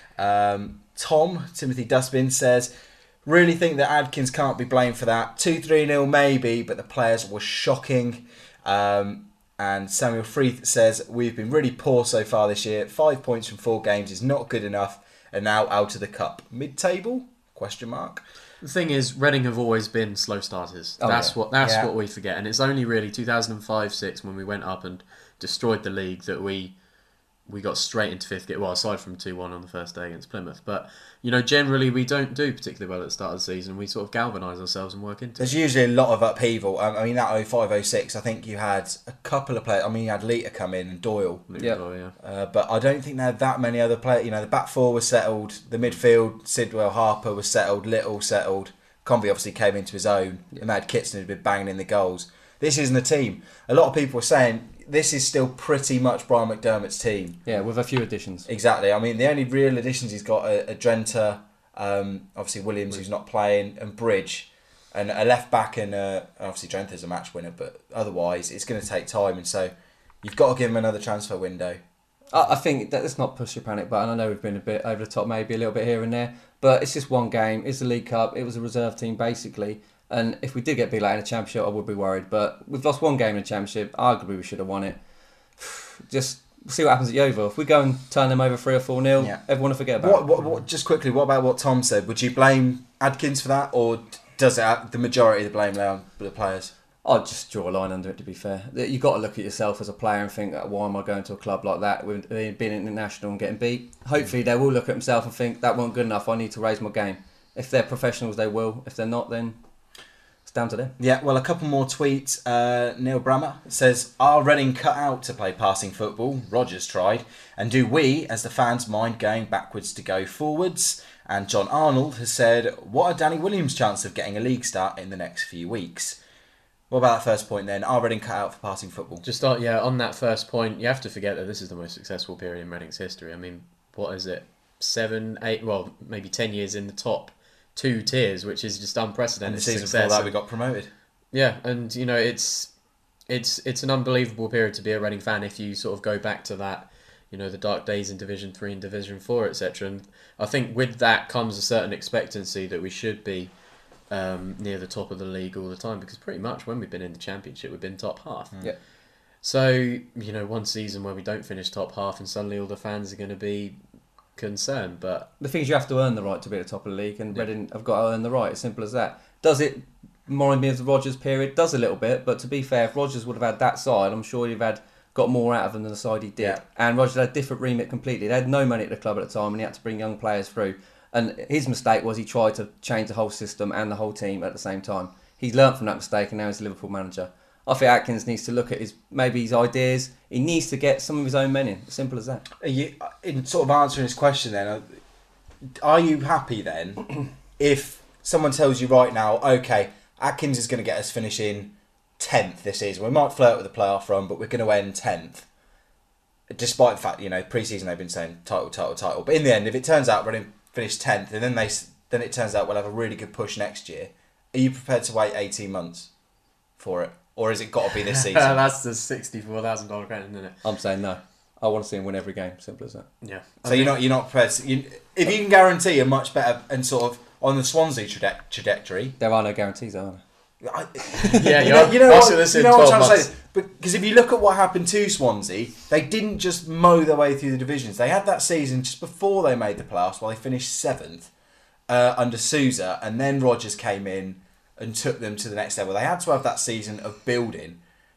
A: Um, Tom, Timothy Dustbin, says, really think that Adkins can't be blamed for that. two three nil maybe, but the players were shocking. Um, and Samuel Freeth says, we've been really poor so far this year. Five points from four games is not good enough. And now out of the cup. Mid-table? Question mark.
C: The thing is, Reading have always been slow starters.
B: Oh,
C: that's
B: yeah.
C: what that's
A: Yeah.
C: what we forget, and it's only really two thousand five six when we went up and destroyed the league that we we got straight into fifth gear. Well, aside from two one on the first day against Plymouth, but you know, generally we don't do particularly well at the start of the season. We sort of galvanise ourselves and work into it.
A: There's usually a lot of upheaval. Um, I mean, that oh five oh six, I think you had a couple of players. I mean, you had Lita come in and Doyle.
B: Yeah.
C: Oh, yeah.
A: Uh, but I don't think there had that many other players. You know, the back four was settled. The midfield, Sidwell, Harper was settled. Little settled. Convey obviously came into his own. And they had Kitson who'd been banging in the goals. This isn't a team. A lot of people were saying this is still pretty much Brian McDermott's team.
B: Yeah, with a few additions.
A: Exactly. I mean, the only real additions he's got are, are Drenthe, um, obviously Williams, who's not playing, and Bridge, and a left back, and uh, obviously Drenthe's a match winner. But otherwise, it's going to take time, and so you've got to give him another transfer window.
B: I, I think that let's not push your panic button. I know we've been a bit over the top, maybe a little bit here and there, but it's just one game. It's the League Cup. It was a reserve team basically. And if we did get beat like in the Championship, I would be worried. But we've lost one game in the Championship. Arguably, we should have won it. Just see what happens at Yeovil. If we go and turn them over three or four nil,
A: Yeah.
B: everyone will forget about
A: What,
B: it.
A: what, what, just quickly, what about what Tom said? Would you blame Adkins for that, or does it, the majority of the blame lay on the players?
B: I'd just draw a line under it, to be fair. You've got to look at yourself as a player and think, why am I going to a club like that with being international and getting beat? Hopefully they will look at themselves and think, that wasn't good enough, I need to raise my game. If they're professionals, they will. If they're not, then it's down to them.
A: Yeah, well, a couple more tweets. Uh, Neil Brammer says, are Reading cut out to play passing football? Rogers tried. And do we, as the fans, mind going backwards to go forwards? And John Arnold has said, what are Danny Williams' chances of getting a league start in the next few weeks? What about that first point then? Are Reading cut out for passing football?
C: Just start, yeah, on that first point, you have to forget that this is the most successful period in Reading's history. I mean, what is it? Seven, eight, well, maybe ten years in the top two tiers, which is just
A: And
C: unprecedented
A: the season
C: success.
A: before that, we got promoted.
C: Yeah, and you know, it's it's it's an unbelievable period to be a Reading fan if you sort of go back to that, you know, the dark days in Division Three and Division Four, et cetera. And I think with that comes a certain expectancy that we should be um, near the top of the league all the time, because pretty much when we've been in the Championship, we've been top half.
B: Yeah.
C: So, you know, one season where we don't finish top half and suddenly all the fans are going to be concerned, but
B: The thing is, you have to earn the right to be at the top of the league, and Reading have got to earn the right. As simple as that. Does it remind me of the Rodgers period? Does a little bit, but to be fair, if Rodgers would have had that side, I'm sure he'd have had got more out of them than the side he did.
A: Yeah.
B: And Rodgers had a different remit completely. They had no money at the club at the time, and he had to bring young players through. And his mistake was he tried to change the whole system and the whole team at the same time. He's learnt from that mistake, and now he's a Liverpool manager. I think Atkins needs to look at his maybe his ideas. He needs to get some of his own men in. Simple as that.
A: Are you, in sort of answering his question then, uh, are you happy then if someone tells you right now, okay, Atkins is going to get us finishing tenth this season. We might flirt with the playoff run, but we're going to end tenth. Despite the fact, you know, pre-season they've been saying title, title, title. But in the end, if it turns out we're going to finish tenth and then they then it turns out we'll have a really good push next year, are you prepared to wait eighteen months for it? or has it got to be this season?
C: That's the sixty-four thousand dollars question, isn't it?
B: I'm saying no. I want to see him win every game. Simple as that.
C: Yeah.
A: So you're not you're not prepared. To, you, if you can guarantee a much better and sort of on the Swansea traje- trajectory.
B: There are no guarantees, are there?
A: I,
C: Yeah,
A: you know, you know
C: I'll see
A: what,
C: this
A: you
C: in
A: know what I'm
C: twelve
A: trying to
C: months.
A: say. Because if you look at what happened to Swansea, they didn't just mow their way through the divisions. They had that season just before they made the playoffs, while they finished seventh uh, under Sousa, and then Rodgers came in and took them to the next level. They had to have that season of building.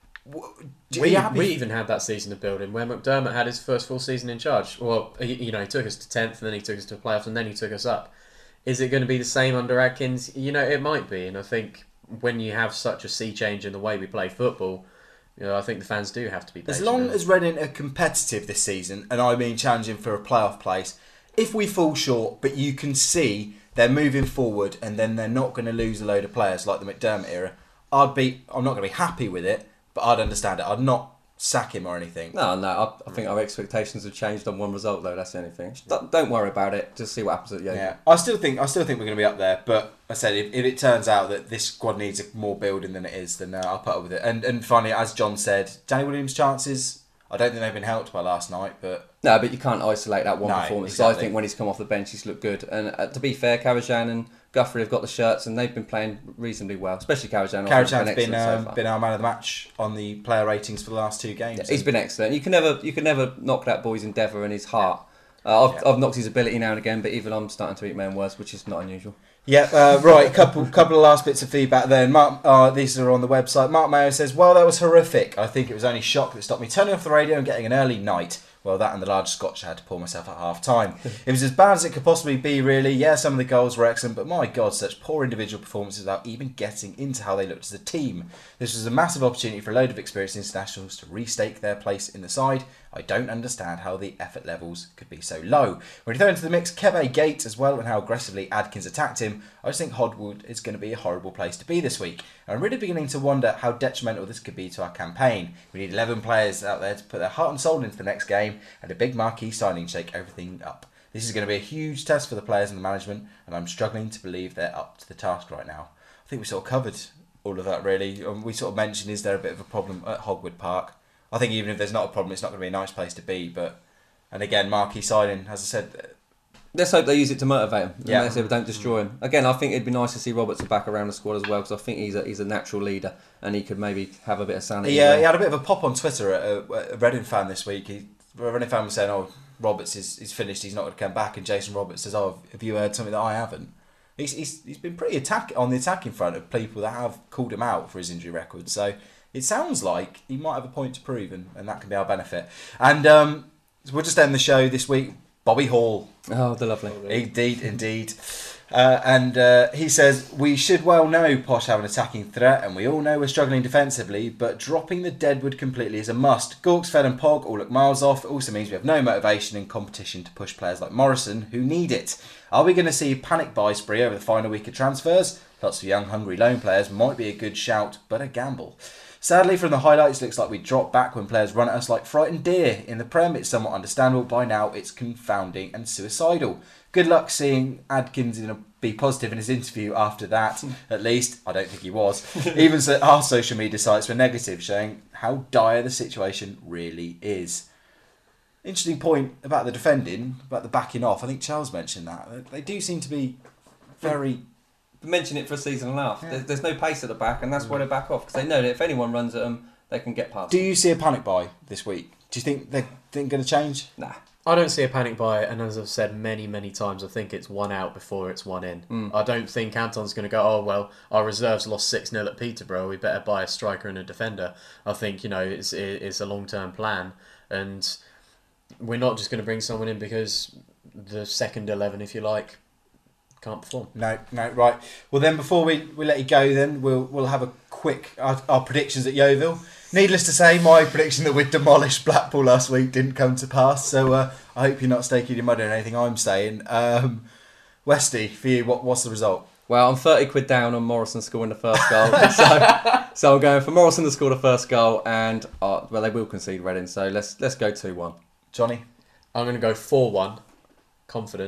A: Do
C: We,
A: you happy-
C: we even had that season of building where McDermott had his first full season in charge. Well, he, you know, he took us to tenth, and then he took us to playoffs, and then he took us up. Is it going to be the same under Adkins? You know, it might be, and I think when you have such a sea change in the way we play football, you know, I think the fans do have to be patient.
A: As long as Reading are competitive this season, and I mean challenging for a playoff place, if we fall short, but you can see they're moving forward, and then they're not going to lose a load of players like the McDermott era, I'd be. I'm not going to be happy with it, but I'd understand it. I'd not sack him or anything.
B: No, no. I, I think our expectations have changed on one result, though. That's the only thing. Don't, don't worry about it. Just see what happens at the end.
A: Yeah, I still think I still think we're going to be up there. But I said if, if it turns out that this squad needs more building than it is, then uh, I'll put up with it. And and finally, as John said, Danny Williams' chances. I don't think they've been helped by last night, but
B: No, but you can't isolate that one
A: No,
B: performance.
A: exactly.
B: I think when he's come off the bench, he's looked good. And uh, to be fair, Karajan and Guthrie have got the shirts, and they've been playing reasonably well, especially Karajan.
A: Karajan's been
B: excellent so
A: um,
B: far.
A: been our man of the match on the player ratings for the last two games.
B: Yeah, he's been excellent. You can never, you can never knock that boy's endeavour and his heart. Uh, I've,
A: Yeah.
B: I've knocked his ability now and again, but even I'm starting to eat my own words, which is not unusual.
A: Yeah, uh, right. Couple, couple of last bits of feedback. Then Mark, uh, these are on the website. Mark Mayo says, "Well, that was horrific. I think it was only shock that stopped me turning off the radio and getting an early night. Well, that and the large scotch I had to pour myself at half time. It was as bad as it could possibly be, really. Yeah, some of the goals were excellent, but my God, such poor individual performances without even getting into how they looked as a team. This was a massive opportunity for a load of experienced internationals to restake their place in the side. I don't understand how the effort levels could be so low. When you throw into the mix Keve Gates as well and how aggressively Adkins attacked him, I just think Hodwood is going to be a horrible place to be this week. I'm really beginning to wonder how detrimental this could be to our campaign. We need eleven players out there to put their heart and soul into the next game and a big marquee signing shake everything up. This is going to be a huge test for the players and the management, and I'm struggling to believe they're up to the task right now." I think we sort of covered all of that, really. Um, we sort of mentioned, is there a bit of a problem at Hogwood Park? I think even if there's not a problem, it's not going to be a nice place to be. But and again, marquee signing, as I said,
B: Let's hope they use it to motivate him.
A: Yeah.
B: Let's hope they don't destroy him. Again, I think it'd be nice to see Roberts back around the squad as well, because I think he's a, he's a natural leader and he could maybe have a bit of sanity.
A: he, uh,
B: there.
A: he had a bit of a pop on Twitter at a, a Reading fan this week. He, a Reading fan was saying, "Oh, Roberts is, is finished. He's not going to come back." And Jason Roberts says, "Oh, have you heard something that I haven't?" He's he's, he's been pretty attack on the attacking front of people that have called him out for his injury record. So it sounds like he might have a point to prove, and, and that can be our benefit. And um, we'll just end the show this week. Bobby Hall.
B: Oh, the lovely.
A: Indeed, indeed. Uh, and uh, he says, "We should well know Posh have an attacking threat, and we all know we're struggling defensively, but dropping the Deadwood completely is a must. Gawks, Fed and Pog all look miles off. It also means we have no motivation and competition to push players like Morrison, who need it. Are we going to see a panic buy spree over the final week of transfers? Lots of young, hungry loan players might be a good shout, but a gamble. Sadly, from the highlights, it looks like we drop back when players run at us like frightened deer. In the Prem, it's somewhat understandable. By now, it's confounding and suicidal. Good luck seeing Adkins in a, be positive in his interview after that. At least, I don't think he was. Even so, our social media sites were negative, showing how dire the situation really is." Interesting point about the defending, about the backing off. I think Charles mentioned that. They, they do seem to be very...
B: Mention it for a season and a half.
A: Yeah.
B: There's, there's no pace at the back, and that's why they back off, because they know that if anyone runs at them, they can get past.
A: Do you see a panic buy this week? Do you think they're, think going to change?
B: Nah.
C: I don't see a panic buy, and as I've said many, many times, I think it's one out before it's one in.
B: Mm.
C: I don't think Anton's going to go, "Oh, well, our reserves lost six nil at Peterborough, we better buy a striker and a defender." I think, you know, it's, it's a long-term plan, and we're not just going to bring someone in because the second eleven, if you like, can't perform.
A: No, no, right. Well, then before we, we let you go, then we'll we'll have a quick our, our predictions at Yeovil. Needless to say, my prediction that we'd demolish Blackpool last week didn't come to pass. So uh, I hope you're not staking your mud on anything I'm saying. Um, Westy, for you, what what's the result?
B: Well, I'm thirty quid down on Morrison scoring the first goal, so so I'm going for Morrison to score the first goal, and uh, well, they will concede Reading, so let's let's go two one.
A: Johnny?
C: I'm going to go four one, confident,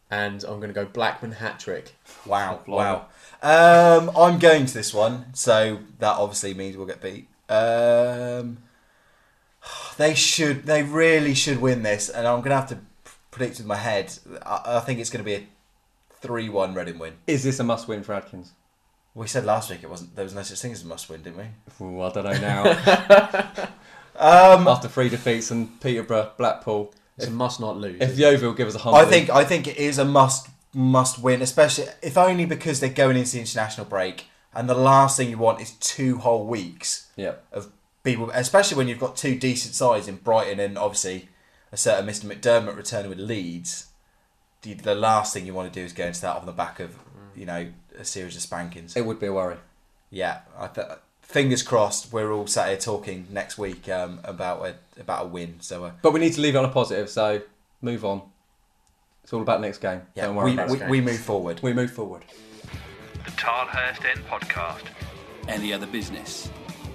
C: and I'm going to go Blackman hat-trick.
A: Wow, wow. Um, I'm going to this one, so that obviously means we'll get beat. Um, they should, they really should win this, and I'm going to have to predict with my head. I, I think it's going to be a three one Reading win.
B: Is this a must-win for Adkins?
A: We said last week it wasn't. There was no such thing as a must-win, didn't we?
B: Ooh, I don't know now.
A: um,
B: After three defeats and Peterborough, Blackpool,
C: it's a must not lose.
B: If Yeovil give us a hundred,
A: I think I think it is a must must win, especially if only because they're going into the international break, and the last thing you want is two whole weeks
B: yep.
A: of people, especially when you've got two decent sides in Brighton and obviously a certain Mister McDermott returning with Leeds. The, the last thing you want to do is go into that on the back of, you know, a series of spankings.
B: It would be a worry.
A: Yeah, I th- fingers crossed. We're all sat here talking next week um, about a about a win. So, uh,
B: but we need to leave it on a positive. So move on. It's all about next game.
A: Yeah,
B: Don't worry
A: we,
B: about
A: we,
B: game.
A: we move forward.
B: We move forward.
D: The Tilehurst End Podcast.
G: Any other business?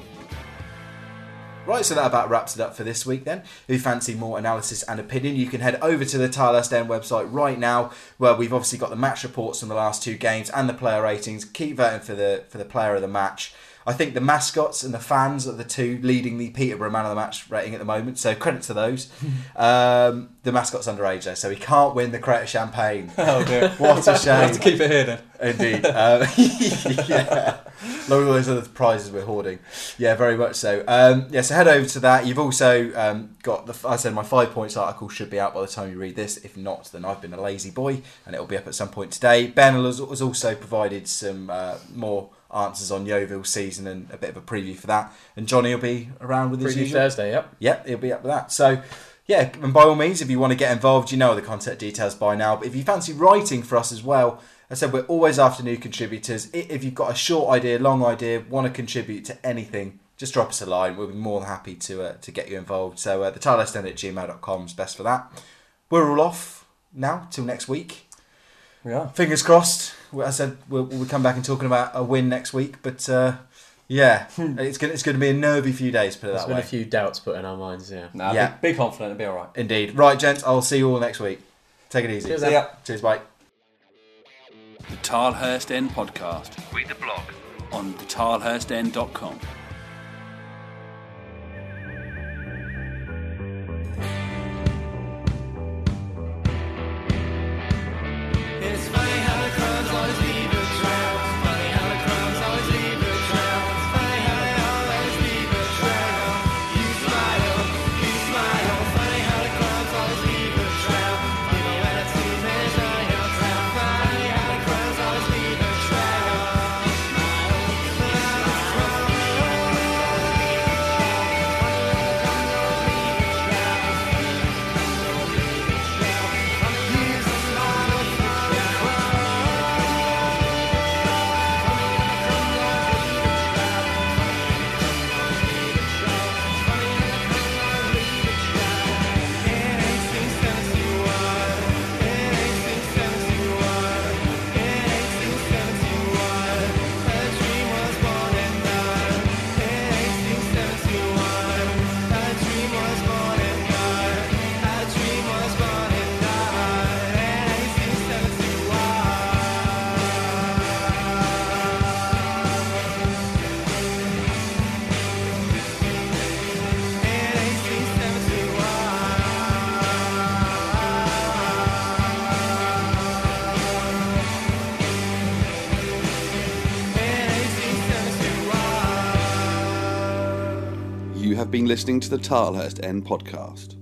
A: Right, so that about wraps it up for this week then. If you fancy more analysis and opinion, you can head over to the Tilehurst End website right now, where we've obviously got the match reports from the last two games and the player ratings. Keep voting for the for the player of the match. I think the mascots and the fans are the two leading the Peterborough man of the match rating at the moment, so credit to those. um, the mascot's underage though, so he can't win the crate of champagne.
B: Oh dear.
A: What a shame.
B: We'll have to keep it here then.
A: Indeed. Um, yeah. Along with those other prizes we're hoarding. Yeah, very much so. Um, yeah, so head over to that. You've also um, got, the I said my five points article should be out by the time you read this. If not, then I've been a lazy boy and it'll be up at some point today. Ben has, has also provided some uh, more answers on Yeovil's season and a bit of a preview for that. And Johnny will be around with his
C: Preview
A: usual.
C: Thursday, yep.
A: Yep, he'll be up with that. So, yeah, and by all means, if you want to get involved, you know the contact details by now. But if you fancy writing for us as well, I said we're always after new contributors. If you've got a short idea, long idea, want to contribute to anything, just drop us a line. We'll be more than happy to uh, to get you involved. So uh, the tilehurstend at gmail dot com is best for that. We're all off now till next week.
B: Yeah.
A: Fingers crossed. Well, I said we'll, we'll come back and talking about a win next week, but uh, yeah, it's going it's going to be a nervy few days. Put it
C: There's
A: that
C: been
A: way.
C: a few doubts put in our minds. Yeah.
B: Nah,
A: Yeah.
B: be, be confident. It'll be all right.
A: Indeed. Right, gents. I'll see you all next week. Take it easy.
C: Cheers,
B: See ya.
A: Cheers. Bye.
G: The Tilehurst End Podcast
D: Read the blog.
G: on the tilehurst end dot com.
I: It's funny how the crumbs always leave a trail. It's funny how the crumbs always leave a trail. It's funny how they always leave a trail. You smile, you smile. Funny how the crumbs always leave a trail. Even when it seems there's no your trail. Funny how the crumbs always leave a trail.
J: You have been listening to the Tilehurst End Podcast.